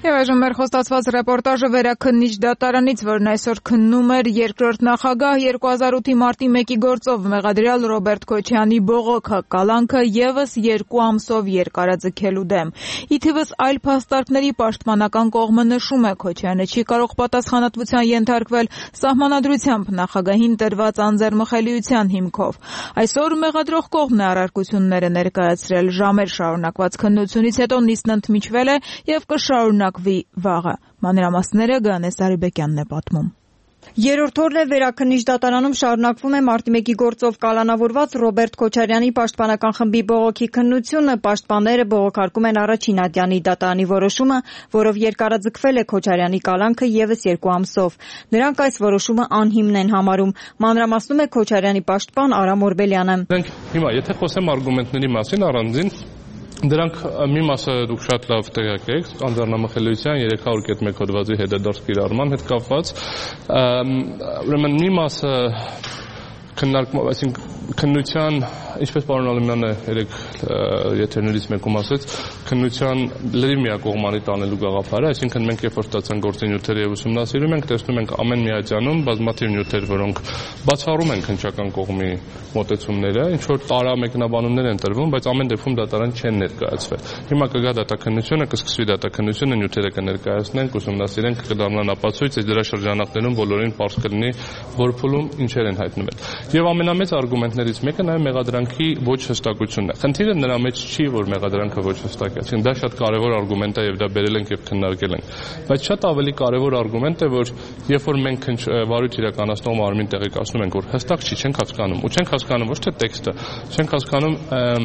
[SPEAKER 1] Եվ այժմ մեր խոստացված ռեպորտաժը վերաքննիչ դատարանից, որն այսօր քննում էր երկրորդ նախագահ 2008-ի մարտի 1-ի գործով մեղադրյալ Ռոբերտ Քոչարյանի բողոքը կալանքը եւս 2 ամսով երկարաձգելու դեմ։ Ի թիվս այլ փաստարկների պաշտպանական կողմը նշում է Քոչարյանը չի կարող պատասխանատվության ենթարկվել սահմանադրությամբ նախագահին տրված անձեռմխելիության հիմքով։ Այսօր մեղադրող կողմն է առարկությունները ներկայացրել։ Ժամեր շարունակված քննությունից հետո նիստն ընդմիջվել է եւ կշարունակվի վաղը։ Մանրամասները Գանես Արիբեկյանն է պատմում։
[SPEAKER 20] Երրորդ օրն է վերաքննիչ դատարանում շարունակվում է մարտի 1-ի գործով կալանավորված Ռոբերտ Քոչարյանի պաշտպանական խմբի բողոքի քննությունը։ Պաշտպանները բողոքարկում են առաջին ատյանի դատարանի որոշումը, որով երկարաձգվել է Քոչարյանի կալանքը եւս 2 ամսով։ Նրանք այս որոշումը անհիմն են համարում։ Մանրամասնում է Քոչարյանի պաշտպան Արամ Օրբելյանը։
[SPEAKER 21] Հիմա եթե խոսեմ արգումենտների մասին առանձին, դրանք մի մասը դուք շատ լավ տեղյակ եք, անձեռնամխելիության 300.1 հոդվածի հետադարձ կիրառման հետ կապված, ուրեմն մի մասը քննարկում, այսինքն քննության, ինչպես պարոն Ալիմյանը երեք եթերներից մեկում ասեց, քննության լրիվ միակողմանի տանելու գաղափարը, այսինքն մենք երբ որ ստացանք գործի նյութերը եւ ուսումնասիրում ենք, տեսնում ենք ամեն մի ատյանում բազմաթիվ նյութեր, որոնք բացառում են քննչական կողմի մոտեցումները, ինչ որ տարա մեկնաբանումներ են տրվում, բայց ամեն դեպքում դատարան չեն ներկայացվել։ Հիմա կգա դատաքննությունը, կսկսվի դատաքննությունը, նյութերը կներկայացնենք, ուսումնասիրենք, կդառնան ապացույց, այս դրա շրջանակներում բոլորին պարզ կլինի, որ փուլում ինչեր են հայտնվել։ Եվ ամենամեծ արգումենտներից մեկը նաև մեղադրանքի ոչ հստակությունն է։ Խնդիրը նրա մեջ չի, որ մեղադրանքը ոչ հստակ է, այսինքն դա շատ կարևոր արգումենտ է եւ դա բերել ենք եւ քննարկել ենք։ Բայց շատ ավելի կարևոր արգումենտ է, որ երբ որ մենք վարույթ իրականացնող մարմին տեղեկացնում ենք, որ հստակ չի, չենք հասկանում, ու չենք հասկանում ոչ թե տեքստը, չենք հասկանում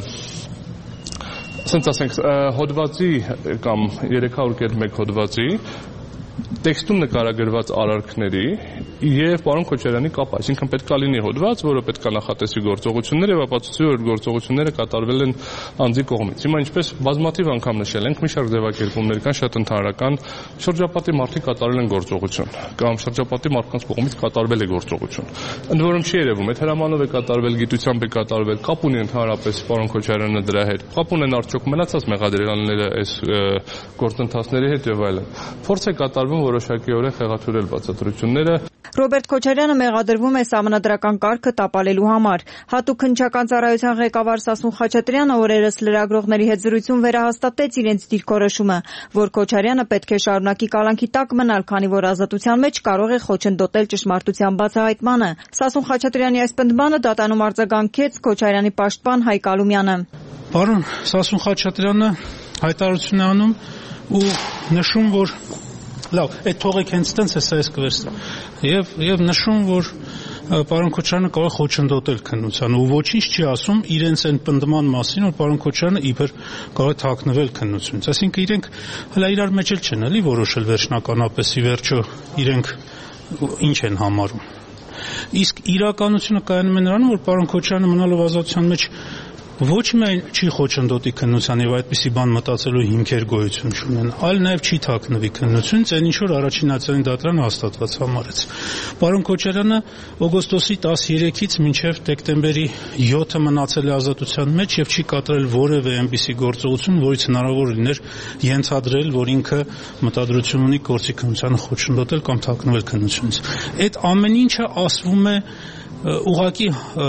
[SPEAKER 21] ասենք ասենք հոդվածի կամ 300.1 հոդվածի տեքստում նկարագրված արարքների եւ պարոն Քոչարյանի կապը, այսինքն պետք է լինի հոդված, որը պետք է նախատեսի գործողությունները եւ ապացուցի, որ գործողությունները կատարվել են անձի կողմից։ Հիմա ինչպես բազմաթիվ անգամ նշել ենք, մի շարք ձևակերպումներ կան շատ ընդհանրական, շրջապատի մարդիկ կատարել են գործողություն կամ շրջապատի մարդկանց կողմից կատարվել է գործողություն։ Ընդ որում չի երևում, այդ հրամանով է կատարվել, գիտությամբ է կատարվել, կապ ունի ընդհանրապես պարոն Քոչարյանը դրա հետ։ Կապ ունեն արդյոք մնացած մեղադրյալները այս գործընթացների հետ եւ այլն։ Փորձ է կատարվում որոշակիորեն խեղաթյուրել բացատրությունները։
[SPEAKER 20] Ռոբերտ Քոչարյանը մեղադրվում է սահմանադրական կարգը տապալելու համար։ Հատուկ քննչական ծառայության ղեկավար Սասուն Խաչատրյանը օրերս լրագրողների հետ զրույցում վերահաստատեց իրենց դիրքորոշումը, որ Քոչարյանը պետք է շարունակի կալանքի տակ մնալ, քանի որ ազատության մեջ կարող է խոչընդոտել ճշմարտության բացահայտմանը։ Սասուն Խաչատրյանի այս պնդմանը դատանում արձագանքեց Քոչարյանի պաշտպան Հայկ Ալումյանը։
[SPEAKER 5] Պարոն Սասուն Խաչատրյանը հայտարարություն է անում ու նշում, որ լավ, այդ թողեք հենց տենց է, սա էս կվերստը։ Եվ նշում, որ պարոն Քոչարյանը կարող է խոչընդոտել քննությանը ու ոչինչ չի ասում իրենց այն պնդման մասին, որ պարոն Քոչարյանը իբր կարող է թաքնվել քննությունից։ Այսինքն իրենք հələ իրար մեջ էլ չեն էլի որոշել վերջնականապես ի վերջո իրենք ինչ են համարում։ Իսկ իրականությունը կայանում է նրանում, որ պարոն Քոչարյանը մնալով ազատության մեջ ոչ միայն չի խոչընդոտի քննության եւ այդպիսի բան մտածելու հիմքեր գոյություն չունեն, այլ նաեւ չի թաքնվի քննությունից, այն ինչ որ առաջին ատյանի դատարանը հաստատված համարեց։ Պարոն Քոչարյանը օգոստոսի 13-ից մինչև դեկտեմբերի 7-ը մնացել է ազատության մեջ եւ չի կատարել որևէ այնպիսի գործողություն, որից հնարավոր լիներ ենթադրել, որ ինքը մտադրություն ունի գործի քննությանը խոչընդոտել կամ թաքնվել քննությունից։ Այդ ամեն ինչը ասվում է ուղղակի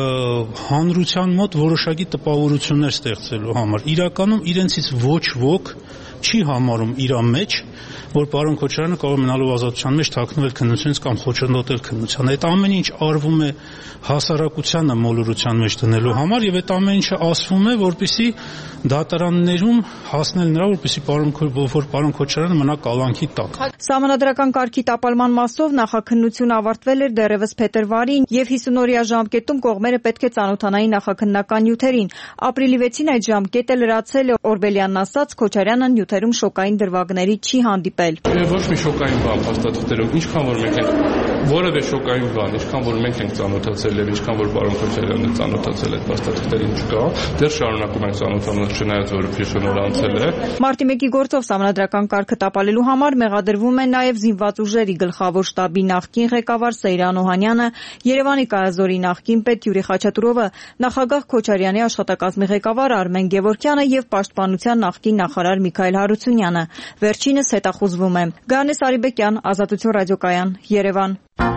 [SPEAKER 5] հանրության մոտ որոշակի տպավորություններ ստեղծելու համար։ Իրականում իրենցից ոչ ոք չի համարում իր մեջ, որ պարոն Քոչարյանը կարող է մնալով ազատության մեջ թաքնվել քննությունից կամ խոչընդոտել քննության։ Այդ ամեն ինչ արվում է հասարակությանը մոլորության մեջ դնելու համար եւ այդ ամեն ինչը ասվում է, որպեսզի դատարաններում հասնել նրա, որպեսզի պարոն Քոչարյանը մնա կալանքի տակ։
[SPEAKER 20] Սահմանադրական կարգի տապալման մասով նախաքննությունը ավարտվել էր դեռևս փետրվարին եւ 50-օրյա ժամկետում կողմերը պետք է ծանոթանային նախաքննական նյութերին։ Ապրիլի 6-ին այդ ժամկետը լրացել է, Օրբելյանն ասաց, Քոչարյանը նյութերում շոկային դրվագների չի հանդիպել։
[SPEAKER 21] Ոչ մի շոկային բան փաստաթղթերում, ինչքան որ մենք ենք որևէ շոկային բան, ինչքան որ մենք ենք ծանոթացել եւ ինչքան որ պարոն Քոչարյանն է ծանոթացել այդ փաստաթղթերին չկա, դեռ շարունակում ենք ծանոթանալ, չնայած որ փիշոնոր անցել է։
[SPEAKER 20] Մարտի 1-ի գործով սահմանադրական կարգը տապալելու համար մեղադրվում են նաեւ զինված ուժերի գլխավոր շտաբի նախկին ղեկավար Սեյրան Օհանյանը, Երևանի կայազորի նախկին պետ Յուրի Խաչատուրովը, նախագահ Քոչարյանի աշխատակազմի ղեկավար Արմեն Գևորգյանը եւ Պաշտպանության նախկին նախարար Միքայել Հարությունյանը։ Վերջինս հետախուզվում է։ Գանե Սարիբեկյան, Ազատություն ռադիոկայան, Երևան։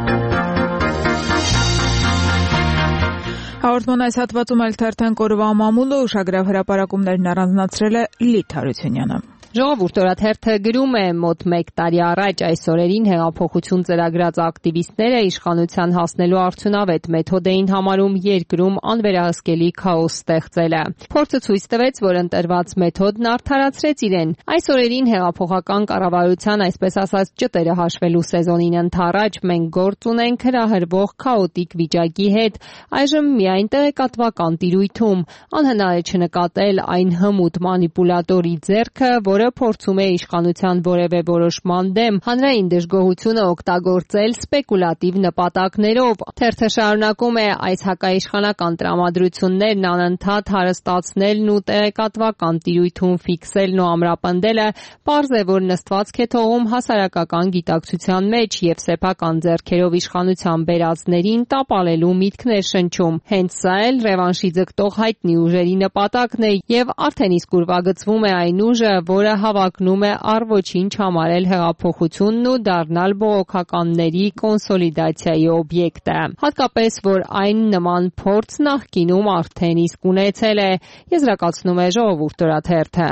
[SPEAKER 1] Հաղորդման այս հատվածում էլ թերթենք օրվա մամուլը, ուշագրավ հրապարակումներն առանձնացրել է Լիթ Հարությունյանը։
[SPEAKER 3] Ժողովուրդ օրաթերթը գրում է մոտ 1 տարի առաջ այս օրերին հեղափոխություն ծրագրած ակտիվիստները իշխանության հասնելու արդյունավետ մեթոդ էին համարում երկրում անվերահսկելի քաոս ստեղծելը։ Փորձը ցույց տվեց, որ ընտրված մեթոդն արդարացրեց իրեն։ Այս օրերին հեղափոխական կառավարության այսպես ասած ճտերը հաշվելու սեզոնին ընթառաջ մենք գործ ունենք հրահրվող քաոտիկ վիճակի հետ, այժմ միայն տեղեկատվական տիրույթում։ Անհնար է չնկատել այն հմուտ մանիպուլատորի ձեռքը, որը փորձում է իշխանության որևէ որոշման դեմ հանրային դժգոհությունը օգտագործել սպեկուլատիվ նպատակներով։ Թերթը շարունակում է այս հակաիշխանական տրամադրություններն անընդհատ հարստացնելն ու տեղեկատվական տիրույթում ֆիքսելն ու ամրապնդելը պարզ է, որ նստվածք է թողում հասարակական գիտակցության մեջ եւ սեփական ձեռքերով իշխանության բերածներին տապալելու միտքներ շնչում։ Հենց սա էլ ռևանշի ձգտող հայտնի ուժերի նպատակն է եւ արդեն իսկ ուրվագծվում է այն ուժը, որը հավակնում է առ ոչինչ համարել հեղափոխությունն ու դառնալ բողոքականների կոնսոլիդացիայի օբյեկտը։ Հատկապես, որ այն նման փորձ նախկինում արդեն իսկ ունեցել է, եզրակացնում է Ժողովուրդ օրաթերթը։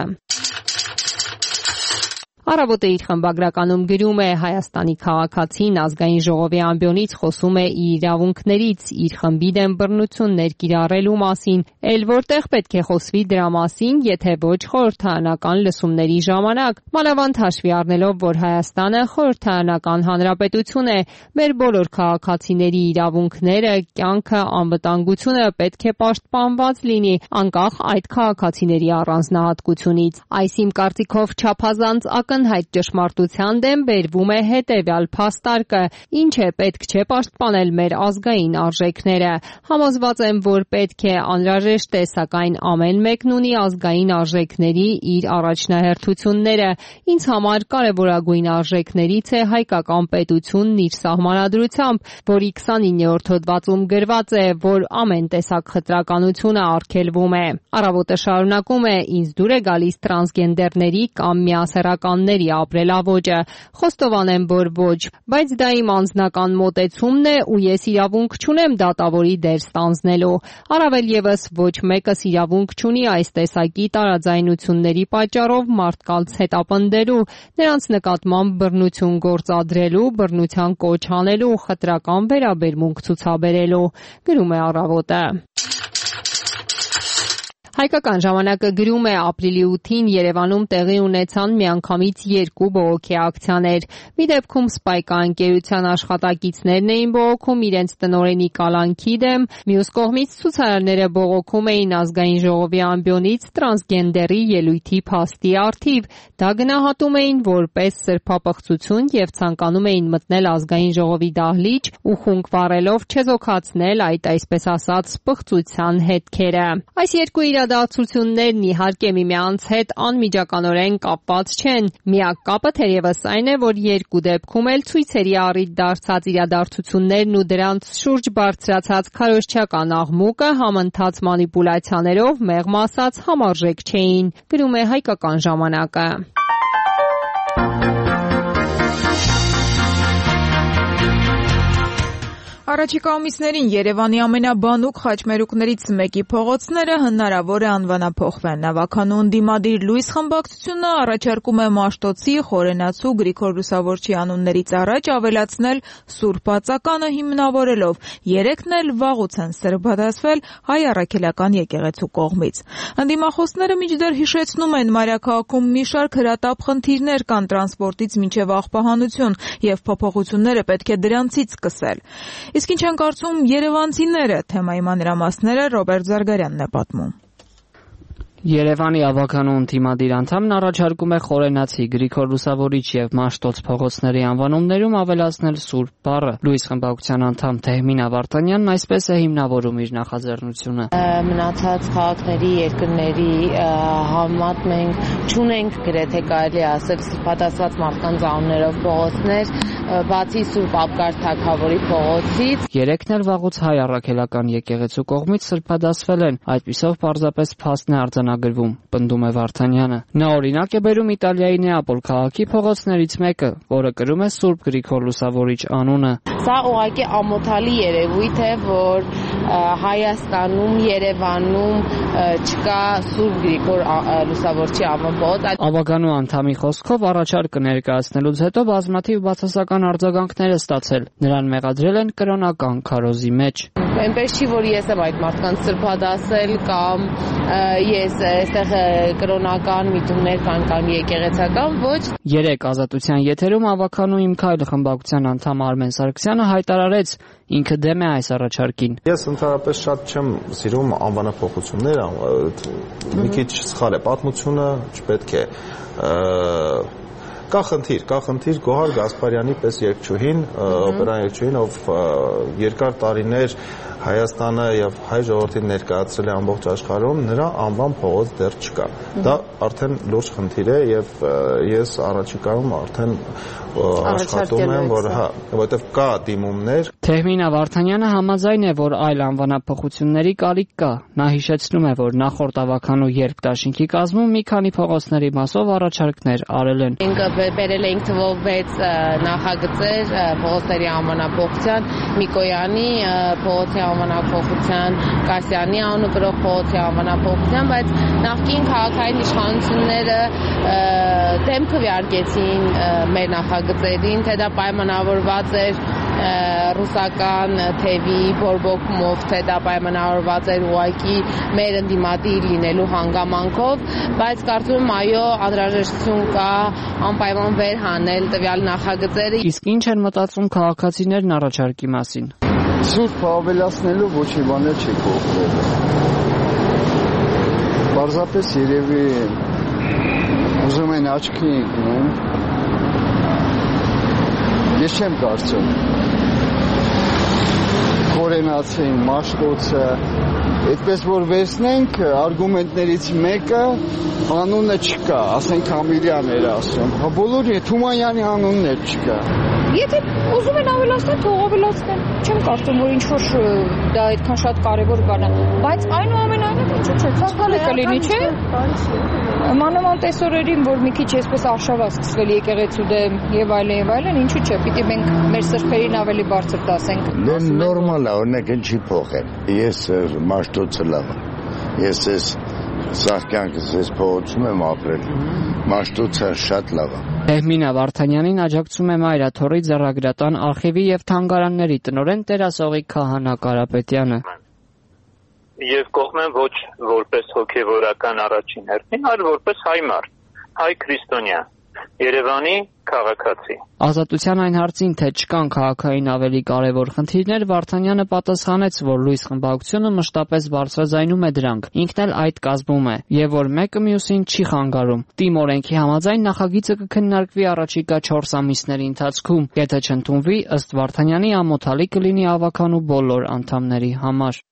[SPEAKER 3] Առավոտը իր խմբագրականում գրում է Հայաստանի քաղաքացին ազգային ժողովի ամբիոնից խոսում է իր իրավունքներից, իր խմբի դեմ բռնություններ կիրառելու մասին, էլ որտեղ պետք է խոսվի դրա մասին, եթե ոչ խորհրդարանական լսումների ժամանակ, մանավանդ հաշվի առնելով, որ Հայաստանը խորհրդարանական հանրապետություն է, մեր բոլոր քաղաքացիների իրավունքները, կյանքը, անվտանգությունը պետք է պաշտպանված լինի, անկախ այդ քաղաքացիների առանձնահատկությունից։ Այս իմ կարծիքով չափազանց ակնհայտ ճշմարտության դեմ բերվում է հետևյալ փաստարկը. ինչ է պետք չէ պաշտպանել մեր ազգային արժեքները։ Համոզված եմ, որ պետք է անհրաժեշտ է, սակայն ամեն մեկն ունի ազգային արժեքների իր առաջնահերթությունները։ Ինձ համար կարևորագույն արժեքներից է հայկական պետությունն իր սահմանադրությամբ, որի 29-րդ հոդվածում գրված է, որ ամեն տեսակ խտրականությունը արգելվում է։ Առավոտը շարունակում է. ինձ դուր է գալիս տրանսգենդերների կամ միասեռականների ապրելաոճը։ Խոստովանեմ, որ ոչ, բայց դա իմ անձնական մոտեցումն է ու ես իրավունք չունեմ դատավորի դեր ստանձնելու։ Առավել եւս ոչ մեկս իրավունք չունի այս տեսակի տարաձայնությունների պատճառով մարդկանց հետապնդելու, նրանց նկատմամբ բռնություն գործադրելու, բռնության կոչ անելու, խտրական վերաբերմունք ցուցաբերելու, գրում է Առավոտը։ Հայկական ժամանակը գրում է ապրիլի 8-ին Երևանում տեղի ունեցան միանգամից 2 բողոքի ակցիաներ։ Մի դեպքում Spike ընկերության աշխատակիցներն էին բողոքում իրենց տնօրենի կալանքի դեմ, մյուս կողմից ցուցարարները բողոքում էին ազգային ժողովի ամբիոնից տրանսգենդերի ելույթի փաստի առթիվ։ Դա գնահատում էին որպես սրբապղծություն եւ ցանկանում էին մտնել ազգային ժողովի դահլիճ ու խունկ վառելով չեզոքացնել այդ այսպես ասած պղծության հետքերը։ Այս երկու իրադարձություններն իհարկե միմյանց հետ անմիջականորեն կապված չեն։ Միակ կապը թերևս այն է, որ երկու դեպքում էլ ցույցերի առիթ դարձած իրադարձություններն ու դրանց շուրջ բարձրացած քարոզչական աղմուկը համընթաց մանիպուլյացիաներով մեղմ ասած համարժեք չէին, գրում է Հայկական ժամանակը։
[SPEAKER 1] Առաջիկա ամիսներին Երևանի ամենաբանուկ խաչմերուկներից մեկի փողոցները հնարավոր է անվանափոխվեն։ Նավականու ընդդիմադիր լույս խմբակցությունը առաջարկում է Մաշտոցի, Խորենացու, Գրիգոր Լուսավորչի անուններից առաջ ավելացնել Սուրբ Ածականը հիմնավորելով։ Երեքն էլ վաղուց են սրբադասվել Հայ առաքելական եկեղեցու կողմից։ Ընդդիմախոսները մինչդեռ հիշեցնում են մայրաքաղաքում մի շարք հրատապ խնդիրներ կան տրանսպորտից մինչև աղբահանություն եւ փոփոխությունները պետք է դրանցից սկսել։ Իսկ ինչ են կարծում երևանցիները, թեմայի մանրամասները Ռոբերտ Զարգարյանն է պատմում։
[SPEAKER 14] Երևանի ավականուն թիմադիր անդամն առաջարկում է Խորենացի, Գրիգոր Լուսավորիչ եւ Մաշտոց փողոցների անվանումներում ավելացնել Սուրբ բառը։ Լույս խմբակցության անդամ Թեհմինա Վարդանյանն այսպես է հիմնավորում իր նախաձեռնությունը։
[SPEAKER 6] Մնացած քաղաքների, երկրների համեմատ մենք չունենք գրեթե կարելի ասել սրբադասված մարդկանց անուններով փողոցներ, բացի Սուրբ Աբգար Թագավորի փողոցից։
[SPEAKER 14] Երեքն էլ վաղուց հայ առաքելական եկեղեցու կողմից սրբադասվել են, այդպիսով պարզապես փաստն է արձանագրվում, պնդում է Վարդանյանը։ Նա օրինակ է բերում Իտալիայի Նեապոլ քաղաքի փողոցներից մեկը, որը կրում է Սուրբ Գրիգոր Լուսավորիչ անունը։
[SPEAKER 6] Սա ուղղակի ամոթալի երևույթ է, որ Հայաստանում, Երևանում չկա Սուրբ Գրիգոր Լուսավորչի անվան փողոց։
[SPEAKER 14] Ավականու անդամի խոսքով առաջարկը ներկայացնելուց հետո բազմաթիվ բացասական արձագանքներ է ստացել։ Նրան մեղադրել են կրոնական քարոզի մեջ։
[SPEAKER 6] Այնպես չի, որ ես եմ այդ մարդկանց սրբադասել կամ ես այստեղ կրոնական միտումներ կամ եկեղեցական, ոչ։
[SPEAKER 14] Երեք ազատության եթերում ավականու Իմ քայլը խմբակցության անդամ Արմեն Սարգսյանը հայտարարեց, ինքը դեմ է այս առաջարկին։
[SPEAKER 7] Ես ընդհանրապես շատ չեմ սիրում անվանափոխություններ, մի քիչ սխալ է պատմությունը, չպետք է Կա խնդիր Գոհար Գասպարյանի պես երգչուհին, օպերան երգչուհին, ով երկար տարիներ Հայաստանը եւ հայ ժողովրդին ներկայացրել է ամբողջ աշխարհում, նրա անվան փողոց դեռ չկա։ Դա արդեն լուրջ խնդիր է եւ ես առաջիկայում արդեն աշխատում եմ, որ որովհետեւ կա դիմումներ։
[SPEAKER 14] Թեհմինա Վարդանյանը համաձայն է, որ այլ անվանափոխությունների կարիք կա։ Նա հիշեցնում է, որ նախորդ ավականու երկդաշինքի կազմում մի քանի փողոցների մասով առաջարկներ արել են։
[SPEAKER 6] Բերել էինք թվով 6 նախագծեր փողոցների անվանափոխության, Միկոյանի փողոցի անվանափոխության, Կասյանի անունը կրող փողոցի անվանափոխության, բայց նախկին քաղաքային իշխանությունները դեմ քվեարկեցին մեր նախագծերին, թե դա պայմանավորված էր ռուսական թևի բորբոքումով, թե դա պայմանավորված էր ուղղակի մեր ընդդիմադիր լինելու հանգամանքով, բայց կարծում եմ այո, անհրաժեշտություն կա անպայման վերհանել տվյալ նախագծերը։
[SPEAKER 14] Իսկ ինչ են մտածում քաղաքացիներն առաջարկի մասին։
[SPEAKER 22] Սուրբ ավելացնելու ոչ մի բաներ չի կողմել։ Պարզապես երևի ուզում են աչքի ընկնեն։ Ես չեմ կարծում։ Խորենացին, Մաշտոցը, այդպես որ վերցնենք արգումենտներից մեկը անունը չկա, ասենք Ամիրյանն էր ասում։ Բոլորի Թումանյանի անունն էլ չկա։
[SPEAKER 23] Եթե ուզում են ավելացնել, թող ավելացնեն։ Չեմ կարծում, որ ինչ-որ դա այդքան շատ կարևոր բան է, բայց այնուամենայնիվ ինչու՞ չէ, ցավալի կլինի, չէ՞։ Մանավանդ այս օրերին, որ մի քիչ այսպես արշավ է սկսվել եկեղեցու դեմ եւ այլն, ինչու՞ չէ, պիտի մենք մեր սրբերին ավելի բարձր տասենք։
[SPEAKER 22] Նորմալ է, օրինակ ինչի փոխել։ Ես Մաշտոցը լավ եմ։ Ես այս Սահկյանքս ես փողոցում եմ ապրել։ Մաշտոցը շատ լավ է։
[SPEAKER 14] Թեհմինա Վարդանյանին աջակցում է Մայրաթորի ձեռագրատան արխիվի եւ թանգարանների տնօրեն Տերասողիկ Քահանա Կարապետյանը։
[SPEAKER 24] Եվ կողմ եմ ոչ որպես հոգեվորական առաջին հերթին, այլ որպես հայ մարդ, հայ քրիստոնյա, Երևանի քաղաքացի։
[SPEAKER 14] Ազատության այն հարցին, թե չկան քաղաքային ավելի կարևոր խնդիրներ, Վարդանյանը պատասխանեց, որ Լույս խմբակցությունը մշտապես բարձրաձայնում է դրանք, ինքն էլ այդ կազմում է, եւ որ մեկը մյուսին չի խանգարում։ Տիմ օրենքի համաձայն նախագիծը կքննարկվի առաջիկա 4 ամիսների ընթացքում, եթե չընդունվի, ըստ Վարդանյանի ամոթալի կլինի ավականու բոլոր անդամների համար։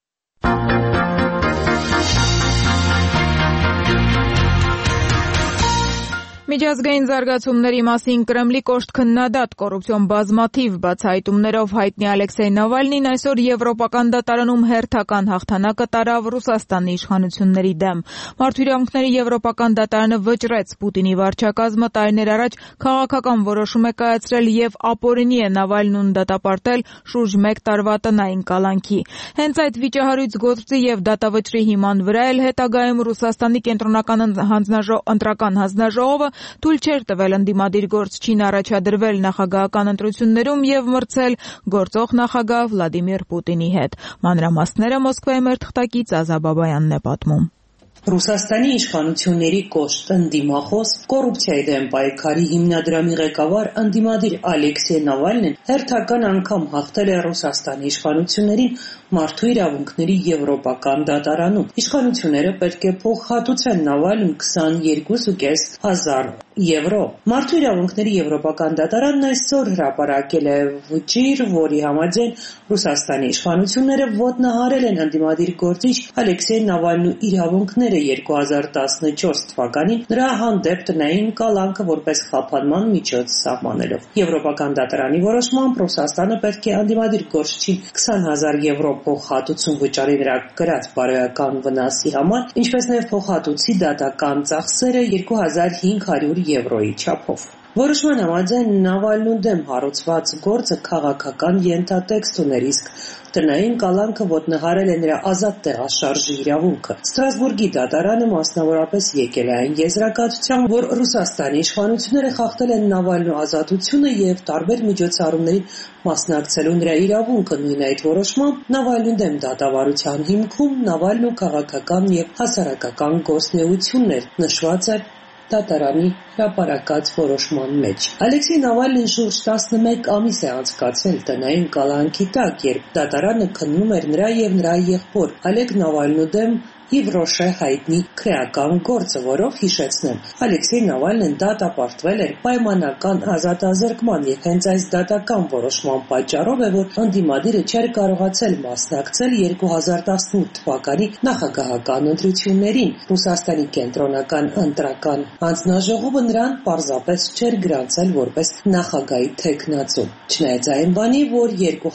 [SPEAKER 1] Միջազգային զարգացումների մասին Կրեմլի կոշտ քննադատ կոռուպցիոն բազմաթիվ բացահայտումներով հայտնի Ալեքսեյ Նավալնին այսօր Եվրոպական դատարանում հերթական հաղթանակը տարավ Ռուսաստանի իշխանությունների դեմ։ Մարդու իրավունքների Եվրոպական դատարանը վճռեց Պուտինի վարչակազմը տարիներ առաջ քաղաքական որոշում է կայացրել եւ ապօրինի է Նավալնուն դատապարտել շուրջ 1 տարվա տնային կալանքի։ Հենց այդ վիճահարույց գործի եւ դատավճռի հիման վրա էլ հետագայում Ռուսաստանի կենտրոնական ընտրական հանձնաժողովը թույլ չէր տվել ընդդիմադիր գործչին առաջադրվել նախագահական ընտրություններում եւ մրցել գործող նախագահ Վլադիմիր Պուտինի հետ։ Մանրամասները Մոսկվայի մեր թղթակից Ազա Բաբայանն է պատմում։
[SPEAKER 8] Ռուսաստանի իշխանությունների կոշտ ընդդիմախոս, կոռուպցիայի դեմ պայքարի հիմնադրամի ղեկավար ընդդիմադիր Ալեքսեյ Նավալնին հերթական անգամ հաղթել է Ռուսաստանի իշխանություններին մարդու իրավունքների եվրոպական դատարանում։ Իշխանությունները պետք է փոխհատուցեն Նավալնին 22,500 եվրո։ Մարդու իրավունքների եվրոպական դատարանն այսօր հրապարակել է վճիռ, որի համաձայն Ռուսաստանի իշխանությունները ոտնահարել են ընդդիմադիր գործիչ Ալեքսեյ Նավալնու իրավունքները 2014 թվականին նրա հանդեպ տնային կալանքը որպես խափանման միջոց սահմանելով։ Եվրոպական դատարանի որոշմամբ Ռուսաստանը պետք է ընդդիմադիր գործչին 20,000 եվրո փոխհատուցում վճարի նրա կրած բարոյական վնասի համար, ինչպես նաև փոխհատուցի դատական ծախսերը 2500 եվրոյի չափով։ Որոշման համաձայն Նավալնու դեմ հարուցված գործը քաղաքական ենթատեքստ ուներ, իսկ տնային կալանքը ոտնահարել է նրա ազատ տեղաշարժի իրավունքը։ Ստրասբուրգի դատարանը մասնավորապես եկել է այն եզրակացության, որ Ռուսաստանի իշխանությունները խախտել են Նավալնու ազատությունը եւ տարբեր միջոցառումներին մասնակցելու նրա իրավունքը։ Նույն այդ որոշմամբ Նավալնու դեմ դատավարության հիմքում Նավալնու քաղաքական եւ հասարակական գործունեությունն էր, նշված է դատարանի հրապարակած որոշման մեջ։ Ալեքսեյ Նավալնին շուրջ 11 ամիս է անցկացել տնային կալանքի տակ, երբ դատարանը քննում էր նրա եւ նրա եղբոր Ալեգ Նավալնու դեմ Իվրոշե հայտնի քրեական գործը, որով հիշեցնեմ, Ալեքսեյ Նավալնին դատապարտվել էր պայմանական ազատազրկման եւ հենց այս դատական որոշման պատճառով է, որ ընդդիմադիրը չէր կարողացել մասնակցել 2018 թվականի նախագահական ընտրություններին։ Ռուսաստանի կենտրոնական ընտրական հանձնաժողովը նրան պարզապես չէր գրանցել որպես նախագահի թեկնածու։ Չնայած այն բանի, որ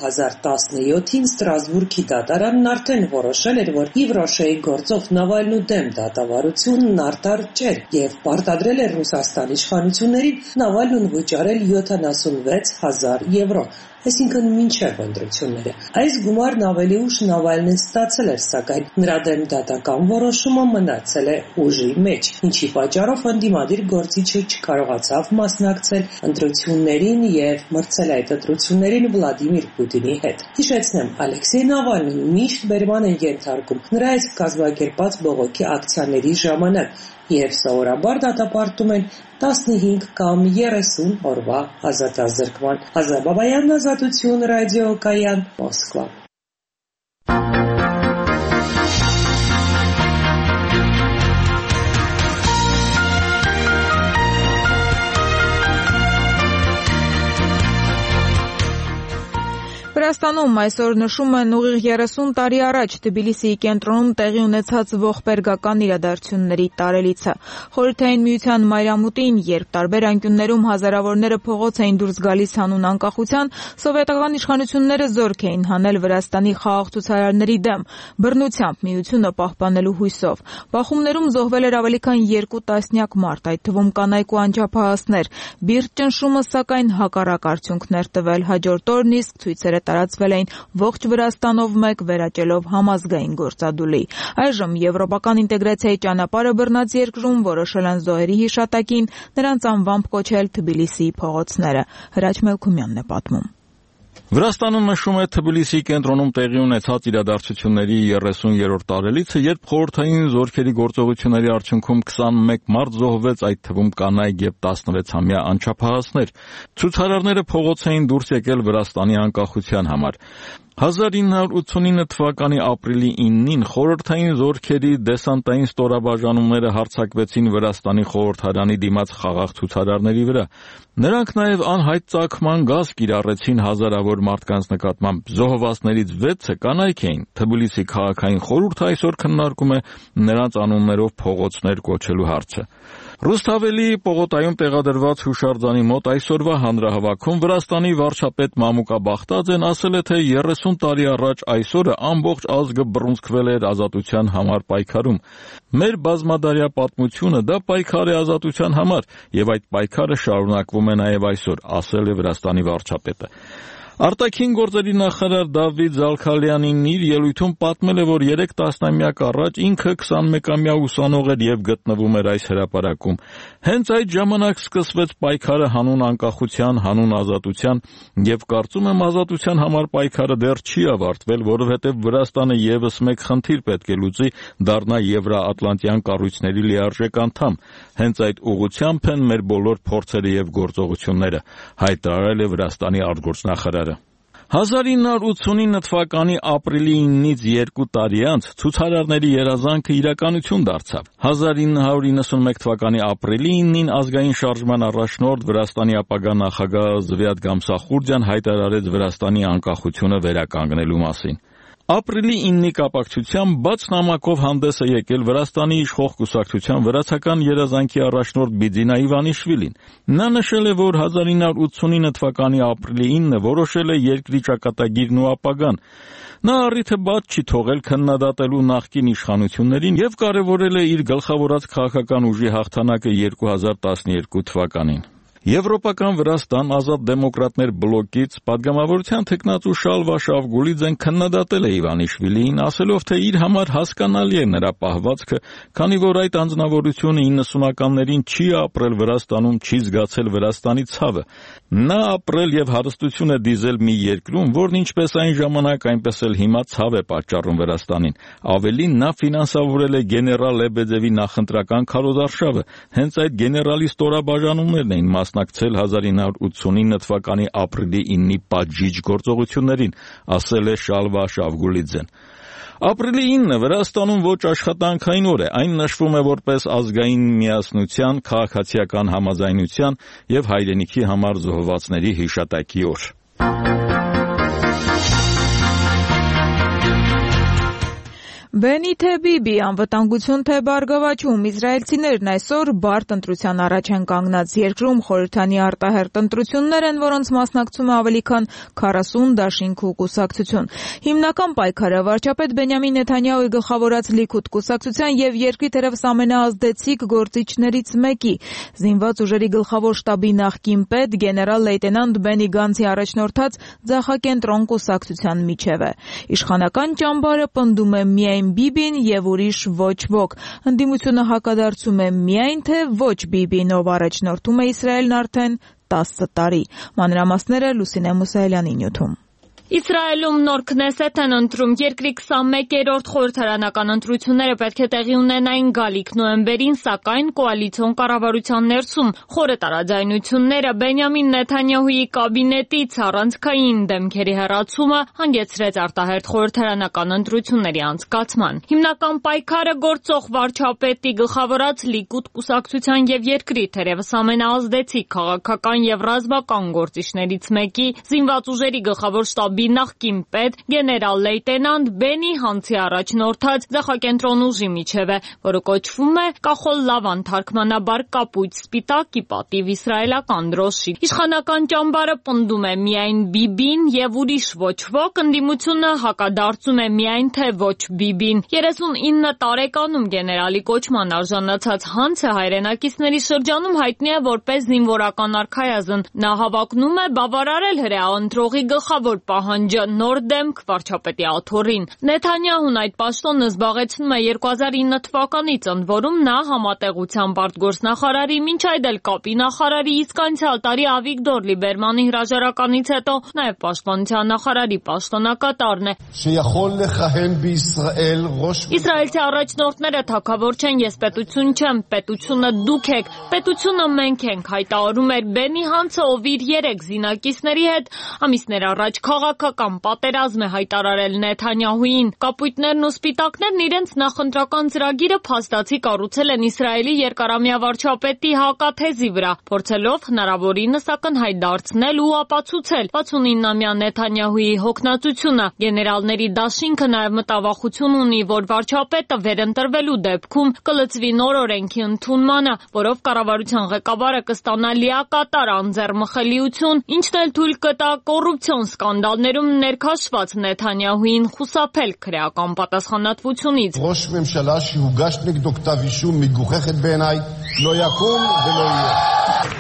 [SPEAKER 8] 2017-ին Ստրասբուրգի դատարանն արդեն որոշել էր, որ Իվրոշեի գործով Նավալնու դեմ դատավարությունն արդար չէր եւ պարտադրել էր Ռուսաստանի իշխանություններին Նավալնուն վճարել 76,000 եվրո, այսինքն մինչև ընտրությունները։ Այս գումարն ավելի ուշ Նավալնին ստացել էր, սակայն նրա դեմ դատական որոշումը մնացել է ուժի մեջ, ինչի պատճառով ընդդիմադիր գործիչը չկարողացավ մասնակցել ընտրություններին եւ մրցել այդ ընտրություններին Վլադիմիր Պուտինի հետ։ Հիշեցնեմ, Ալեքսեյ Նավալնին միշտ բերման են ենթարկում նրա այս կազմակերպած բողոքի ակցիաների ժամանակ եւ սովորաբար դատապարտում են 15 կամ 30 օրվա ազատազրկման։ Ազաբաբայան, Ազատություն, ռադիոկայան, Մոսկվա։
[SPEAKER 1] Վրաստանում այսօր նշում են ուղիղ 30 տարի առաջ Թբիլիսիի կենտրոնում տեղի ունեցած ողբերգական իրադարձությունների տարելիցը։ Խորհրդային Միության մայրամուտին, երբ տարբեր անկյուններում հազարավորները փողոց էին դուրս գալիս հանուն անկախության, սովետական իշխանությունները զորք էին հանել Վրաստանի խաղաղ ցուցարարների դեմ, բռնությամբ Միությունը պահպանելու հույսով։ Բախումներում զոհվել էր ավելի քան 2 տասնյակ մարդ, այդ թվում կանայք ու անչափահասներ։ Բիրտ ճնշումը, սակայն, հակառակ արդյունքներ տվել։ Հաջորդ օրն իսկ ցույցերը տարածվել էին ողջ Վրաստանով մեկ վերաճելով համազգային գործադուլի։ Այժմ եվրոպական ինտեգրացիայի ճանապարհը բռնած երկրում որոշել են զոհերի հիշատակին նրանց անվամբ կոչել Թբիլիսիի փողոցները։ Հրաչ Մելքումյանն է պատմում։
[SPEAKER 9] Վրաստանում նշում է Թբիլիսիի կենտրոնում տեղի ունեցած իրադարձությունների 30-րդ տարելիցը, երբ խորհրդային զորքերի գործողությունների արդյունքում 21 մարդ զոհվեց, այդ թվում կանայք եւ 16-ամյա անչափահասներ։ Ցուցարարները փողոց էին դուրս եկել Վրաստանի անկախության համար։ 1989 թվականի ապրիլի 9-ին խորհրդային զորքերի դեսանտային ստորաբաժանումները հարձակվեցին Վրաստանի խորհրդարանի դիմաց խաղաղ ցուցարարների վրա։ Նրանք նաև անհայտ ծագման գազ կիրառեցին հազարավոր մարդկանց նկատմամբ։ Զոհվածներից 6-ը կանայք էին։ Թբիլիսի քաղաքային խորհուրդը այսօր քննարկում է նրանց անուններով փողոցներ կոչելու հարցը։ Ռուսթավելի պողոտայում տեղադրված հուշարձանի մոտ այսօրվա հանրահավաքում Վրաստանի վարչապետ Մամուկա Բախտաձեն ասել է, թե 30 տարի առաջ այսօրը ամբողջ ազգը բռունցքվել էր ազատության համար պայքարում։ Մեր բազմադարյա պատմությունը դա պայքար է ազատության համար, եւ այդ պայքարը շարունակվում է նաեւ այսօր, ասել է Վրաստանի վարչապետը։ Արտաքին գործերի նախարար Դավիթ Զալքալյանին իր ելույթում պատմել է, որ 3 տասնամյակ առաջ ինքը 21-ամյա ուսանող էր եւ գտնվում էր այս հրապարակում։ Հենց այդ ժամանակ սկսվեց պայքարը հանուն անկախության, հանուն ազատության, եւ կարծում եմ ազատության համար պայքարը դեռ չի ավարտվել, որովհետեւ Վրաստանը եւս մեկ խնդիր պետք է լուծի, դառնա Եվրոատլանտյան կառույցների լիարժեք անդամ։ Հենց այդ ուղղությամբ են մեր բոլոր փորձերը եւ գործողությունները, հայտարարել է Վրաստանի արտգործնախարարը։ 1989 թվականի ապրիլի 9-ից 2 տարի անց ցուցարարների երազանքը իրականություն դարձավ։ 1991 թվականի ապրիլի 9-ին ազգային շարժման առաջնորդ Վրաստանի ապագա նախագահ Զվյատ Գամսախուրդյան հայտարարեց Վրաստանի անկախությունը վերականգնելու մասին։ Ապրիլի 9-ի կապակցությամբ բաց նամակով հանդես է եկել Վրաստանի իշխող կուսակցության վրացական երազանքի առաջնորդ Բիձինա Իվանիշվիլին։ Նա նշել է, որ 1989 թվականի ապրիլի 9-ը որոշել է երկրի ճակատագիրն ու ապագան։ Նա առիթը բաց չի թողել քննադատելու նախկին իշխանություններին եւ կարեւորել է իր գլխավորած քաղաքական ուժի հաղթանակը 2012 թվականին։ Եվրոպական Վրաստան ազատ դեմոկրատներ բլոկից падգամավորության թեկնածու Շալվա Շավգուլիձեն քննադատել է Իվանիշվիլիին, ասելով, թե իր համար հասկանալի է նրա պահվածքը, քանի որ այդ անձնավորությունը 90-ականներին չի ապրել Վրաստանում, չի զգացել Վրաստանի ցավը։ Նա ապրել եւ հարստություն է դիզել մի երկրում, որն ինչպես այն ժամանակ, այնպես էլ հիմա ցավ է պատճառում Վրաստանին։ Ավելին, նա ֆինանսավորել է գեներալ Լեբեդևի նախընտրական քարոզարշավը։ Հենց այդ գեներալի ստորաբաժանումներն էին մասնակցել 1989 թվականի ապրիլի 9-ի պատժիչ գործողություններին, ասել է Շալվա Շավգուլիձեն։ Ապրիլի 9-ը Վրաստանում ոչ աշխատանքային օր է, այն նշվում է որպես ազգային միասնության, քաղաքացիական համաձայնության եւ հայրենիքի համար զոհվածների հիշատակի օր։
[SPEAKER 1] Բենի թե Բիբի, անվտանգություն թե բարգավաճում, իսրայելցիներն այսօր բարդ ընտրության առաջ են կանգնած։ Երկրում խորհրդանի արտահերթ ընտրություններ են, որոնց մասնակցում է ավելի քան 40 դաշինք ու կուսակցություն։ Հիմնական պայքարը վարչապետ Բենյամին Նեթանյահուի գլխավորած Լիքուդ կուսակցության եւ երկրի թերևս ամենաազդեցիկ գործիչներից մեկի, զինված ուժերի գլխավոր շտաբի նախկին պետ գեներալ լեյտենանտ Բենի Գանցի առաջնորդած Ձախակենտրոն կուսակցության միջև է։ Իշխանական ճամբարը պնդում է միայն Բիբին եւ ուրիշ ոչ ոք։ Ընդդիմությունը հակադարձում է միայն թե ոչ Բիբին, ով առաջնորդում է Իսրայելն արդեն 10 տարի։ Մանրամասները Լուսինե Մուսայելյանի նյութում։
[SPEAKER 3] Իսրայելում նոր քնեսեթ են ընտրում, երկրի 21-րդ խորհրդարանական ընտրությունները պետք է տեղի ունենային գալիք նոյեմբերին, սակայն կոալիցիոն կառավարության ներսում խորը տարաձայնությունները Բենյամին Նեթանյահուի կաբինետից առանցքային դեմքերի հեռացումը հանգեցրեց արտահերթ խորհրդարանական ընտրությունների անցկացման։ Հիմնական պայքարը գործող վարչապետի գլխավորած Լիկուդ կուսակցության եւ երկրի թերևս ամենաազդեցիկ քաղաքական եւ ռազմական գործիչներից մեկի զինված ուժերի գլխավոր շտաբի նախկին պետ գեներալ լեյտենանտ Բենի Հանցի առաջնորդած Ձախակենտրոն ուժի միջև է, որը կոչվում է Կախոլ Լավան, թարգմանաբար կապույտ սպիտակ ի պատիվ իսրայելական դրոշի։ Իշխանական ճամբարը պնդում է միայն Բիբին եւ ուրիշ ոչ ոք, ընդդիմությունը հակադարձում է միայն թե ոչ Բիբին։ 39 տարեկանում գեներալի կոչման արժանացած Հանցը հայրենակիցների շրջանում հայտնի է որպես զինվորական արքայազն։ Նա հավակնում է բավարարել հրեա ընտրողի գլխավոր պահանջը նոր դեմք վարչապետի աթոռին։ Նեթանյահուն այդ պաշտոնը զբաղեցնում է 2009 թվականից, ընդ որում նա համատեղությամբ արտգործնախարարի, մինչ այդ էլ կապի նախարարի, իսկ անցյալ տարի Ավիգդոր Լիբերմանի հրաժարականից հետո նաև պաշտպանության նախարարի պաշտոնակատարն է։ Իսրայելցի առաջնորդները թագավոր չեն, ես պետություն չեմ, պետությունը դուք եք, պետությունը մենք ենք, հայտարարում էր Բենի Հանցը, ով իր 3 զինակիցների հետ ամիսներ առաջ քաղաքական պատերազմ է հայտարարել Նեթանյահուին։ Կապույտներն ու սպիտակներն իրենց նախընտրական ծրագիրը փաստացի կառուցել են Իսրայելի երկարամյա վարչապետի հակաթեզի վրա, փորձելով հնարավորինս ակնհայտ դարձնել ու ապացուցել 69-ամյա Նեթանյահուի հոգնածությունը։ Գեներալների դաշինքը նաև մտավախություն ունի, որ վարչապետը վերընտրվելու դեպքում կլծվի նոր օրենքի ընդունմանը, որով կառավարության ղեկավարը կստանա լիակատար անձեռմխելիություն, ինչն էլ թույլ կտա կոռուպցիոն սկանդալներում ներքաշված Նեթանյահուին խուսափել քրեական պատասխանատվությունից։
[SPEAKER 10] ראש ממשלה שהוגש נגדו כתב אישום מגוחכת בעיניי, לא יקום ולא יהיה.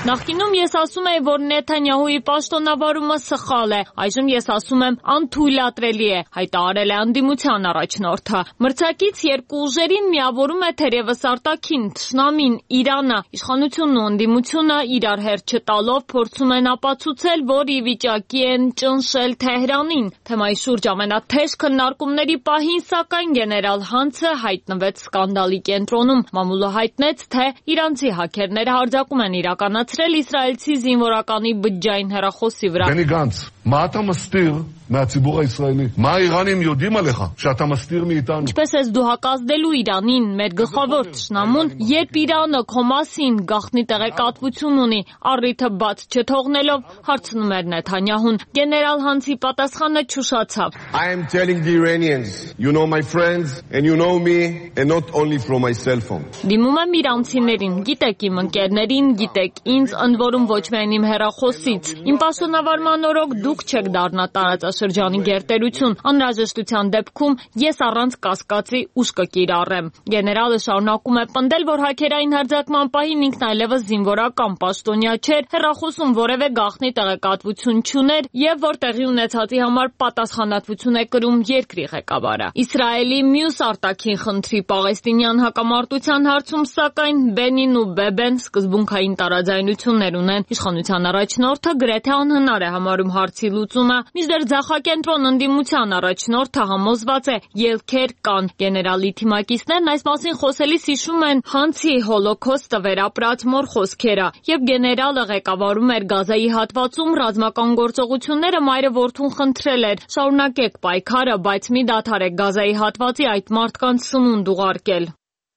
[SPEAKER 3] Նախկինում ես ասում էի, որ Նեթանյահուի պաշտոնավարումը սխալ է, այժմ ես ասում եմ անթույլատրելի է, հայտարարել է ընդդիմության առաջնորդը։ Մրցակից երկու ուժերին միավորում է թերևս արտաքին թշնամին Իրանը, իշխանությունն ու ընդդիմությունը իրար հերթ չտալով փորձում են ապացուցել, որ ի վիճակի են ճնշել Թեհրանին։ Թեմայի շուրջ ամենաթեժ քննարկումների պահին, սակայն գեներալ Հանցը հայտնվեց սկանդալի կենտրոնում։ Մամուլը հայտնեց, թե իրանցի հաքերները հարձակում են իրականացրել իսրայելցի զինվորականի բջջային հեռախոսի վրա։
[SPEAKER 10] Բենի Գանց, מה אתה מסתיר מהציבור הישראלי? מה האיראנים יודעים עליך שאתה מסתיר מאיתנו?
[SPEAKER 3] Ինչպես ես դու հակազդելու Իրանին, մեր գլխավոր թշնամուն, երբ Իրանը քո մասին գաղտնի տեղեկատվություն ունի, առիթը բաց չթողնելով հարցնում էր Նեթանյահուն։ Գեներալ Հանցի պատասխանը չուշացավ։
[SPEAKER 10] I am telling the Iranians, you know my friends and you know me and not only from my cell phone.
[SPEAKER 3] Դիմում եմ իրանցիներին, գիտեք իմ ընկերներին, գիտեք ինձ, ընդ որում ոչ միայն իմ հեռախոսից։ Իմ պաշտոնավարման օրոք դուք չեք դառնա տարածաշրջանի գերտերություն։ Անհրաժեշտության դեպքում ես առանց կասկածի ուժ կկիրառեմ։ Գեներալը շարունակում է պնդել, որ հաքերային հարձակման պահին ինքն այլևս զինվորական պաշտոնյա չէր, հեռախոսում որևէ գաղտնի տեղեկատվություն չուներ եւ որ տեղի ունեցածի համար պատասխանատվություն է կրում երկրի ղեկավարը։ Իսրայելի մյուս արտաքին խնդրի պաղեստինյան հակամարտության հարցում, սակայն Բենին ու Բեբեն սկզբունքային տարաձայնություններ ունեն։ Իշխանության առաջնորդը գրեթե անհնար է համարում հարցի լուծումը, մինչդեռ ձախակենտրոն ընդդիմության առաջնորդը համոզված է ելքեր կան։ Գեներալի թիմակիցներն այս մասին խոսելիս հիշում են Հանցի հոլոքոստը վերապրած մոր խոսքերը, երբ գեներալը ղեկավարում էր Գազայի հատվածում ռազմական գործողությունները, մայրը որդուն խնդրել էր. շարունակեք պայքարը, բայց մի դադարեք Գազայի հատվածի այդ մարդկանց սնունդ ուղարկել։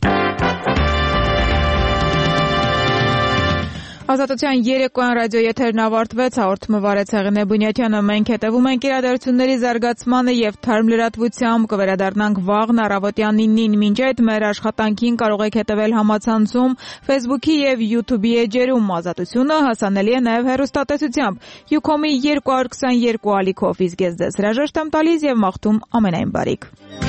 [SPEAKER 1] Ազատության երեկոյան ռադիոեթերն ավարտվեց, հաղորդումը վարեց Հեղինե Բունյաթյանը, մենք հետևում ենք իրադարձությունների զարգացմանը եւ թարմ լրատվությամբ կվերադառնանք վաղն առավոտյան 9-ին, մինչ այդ մեր աշխատանքին կարող եք հետևել համացանցում, Facebook-ի եւ YouTube-ի էջերում, Ազատությունը հասանելի է նաեւ հեռուստատեսությամբ, Ucom-ի 222 ալիքով, իսկ ես ձեզ հրաժեշտ եմ տալիս եւ մաղթում ամենայն բարիք։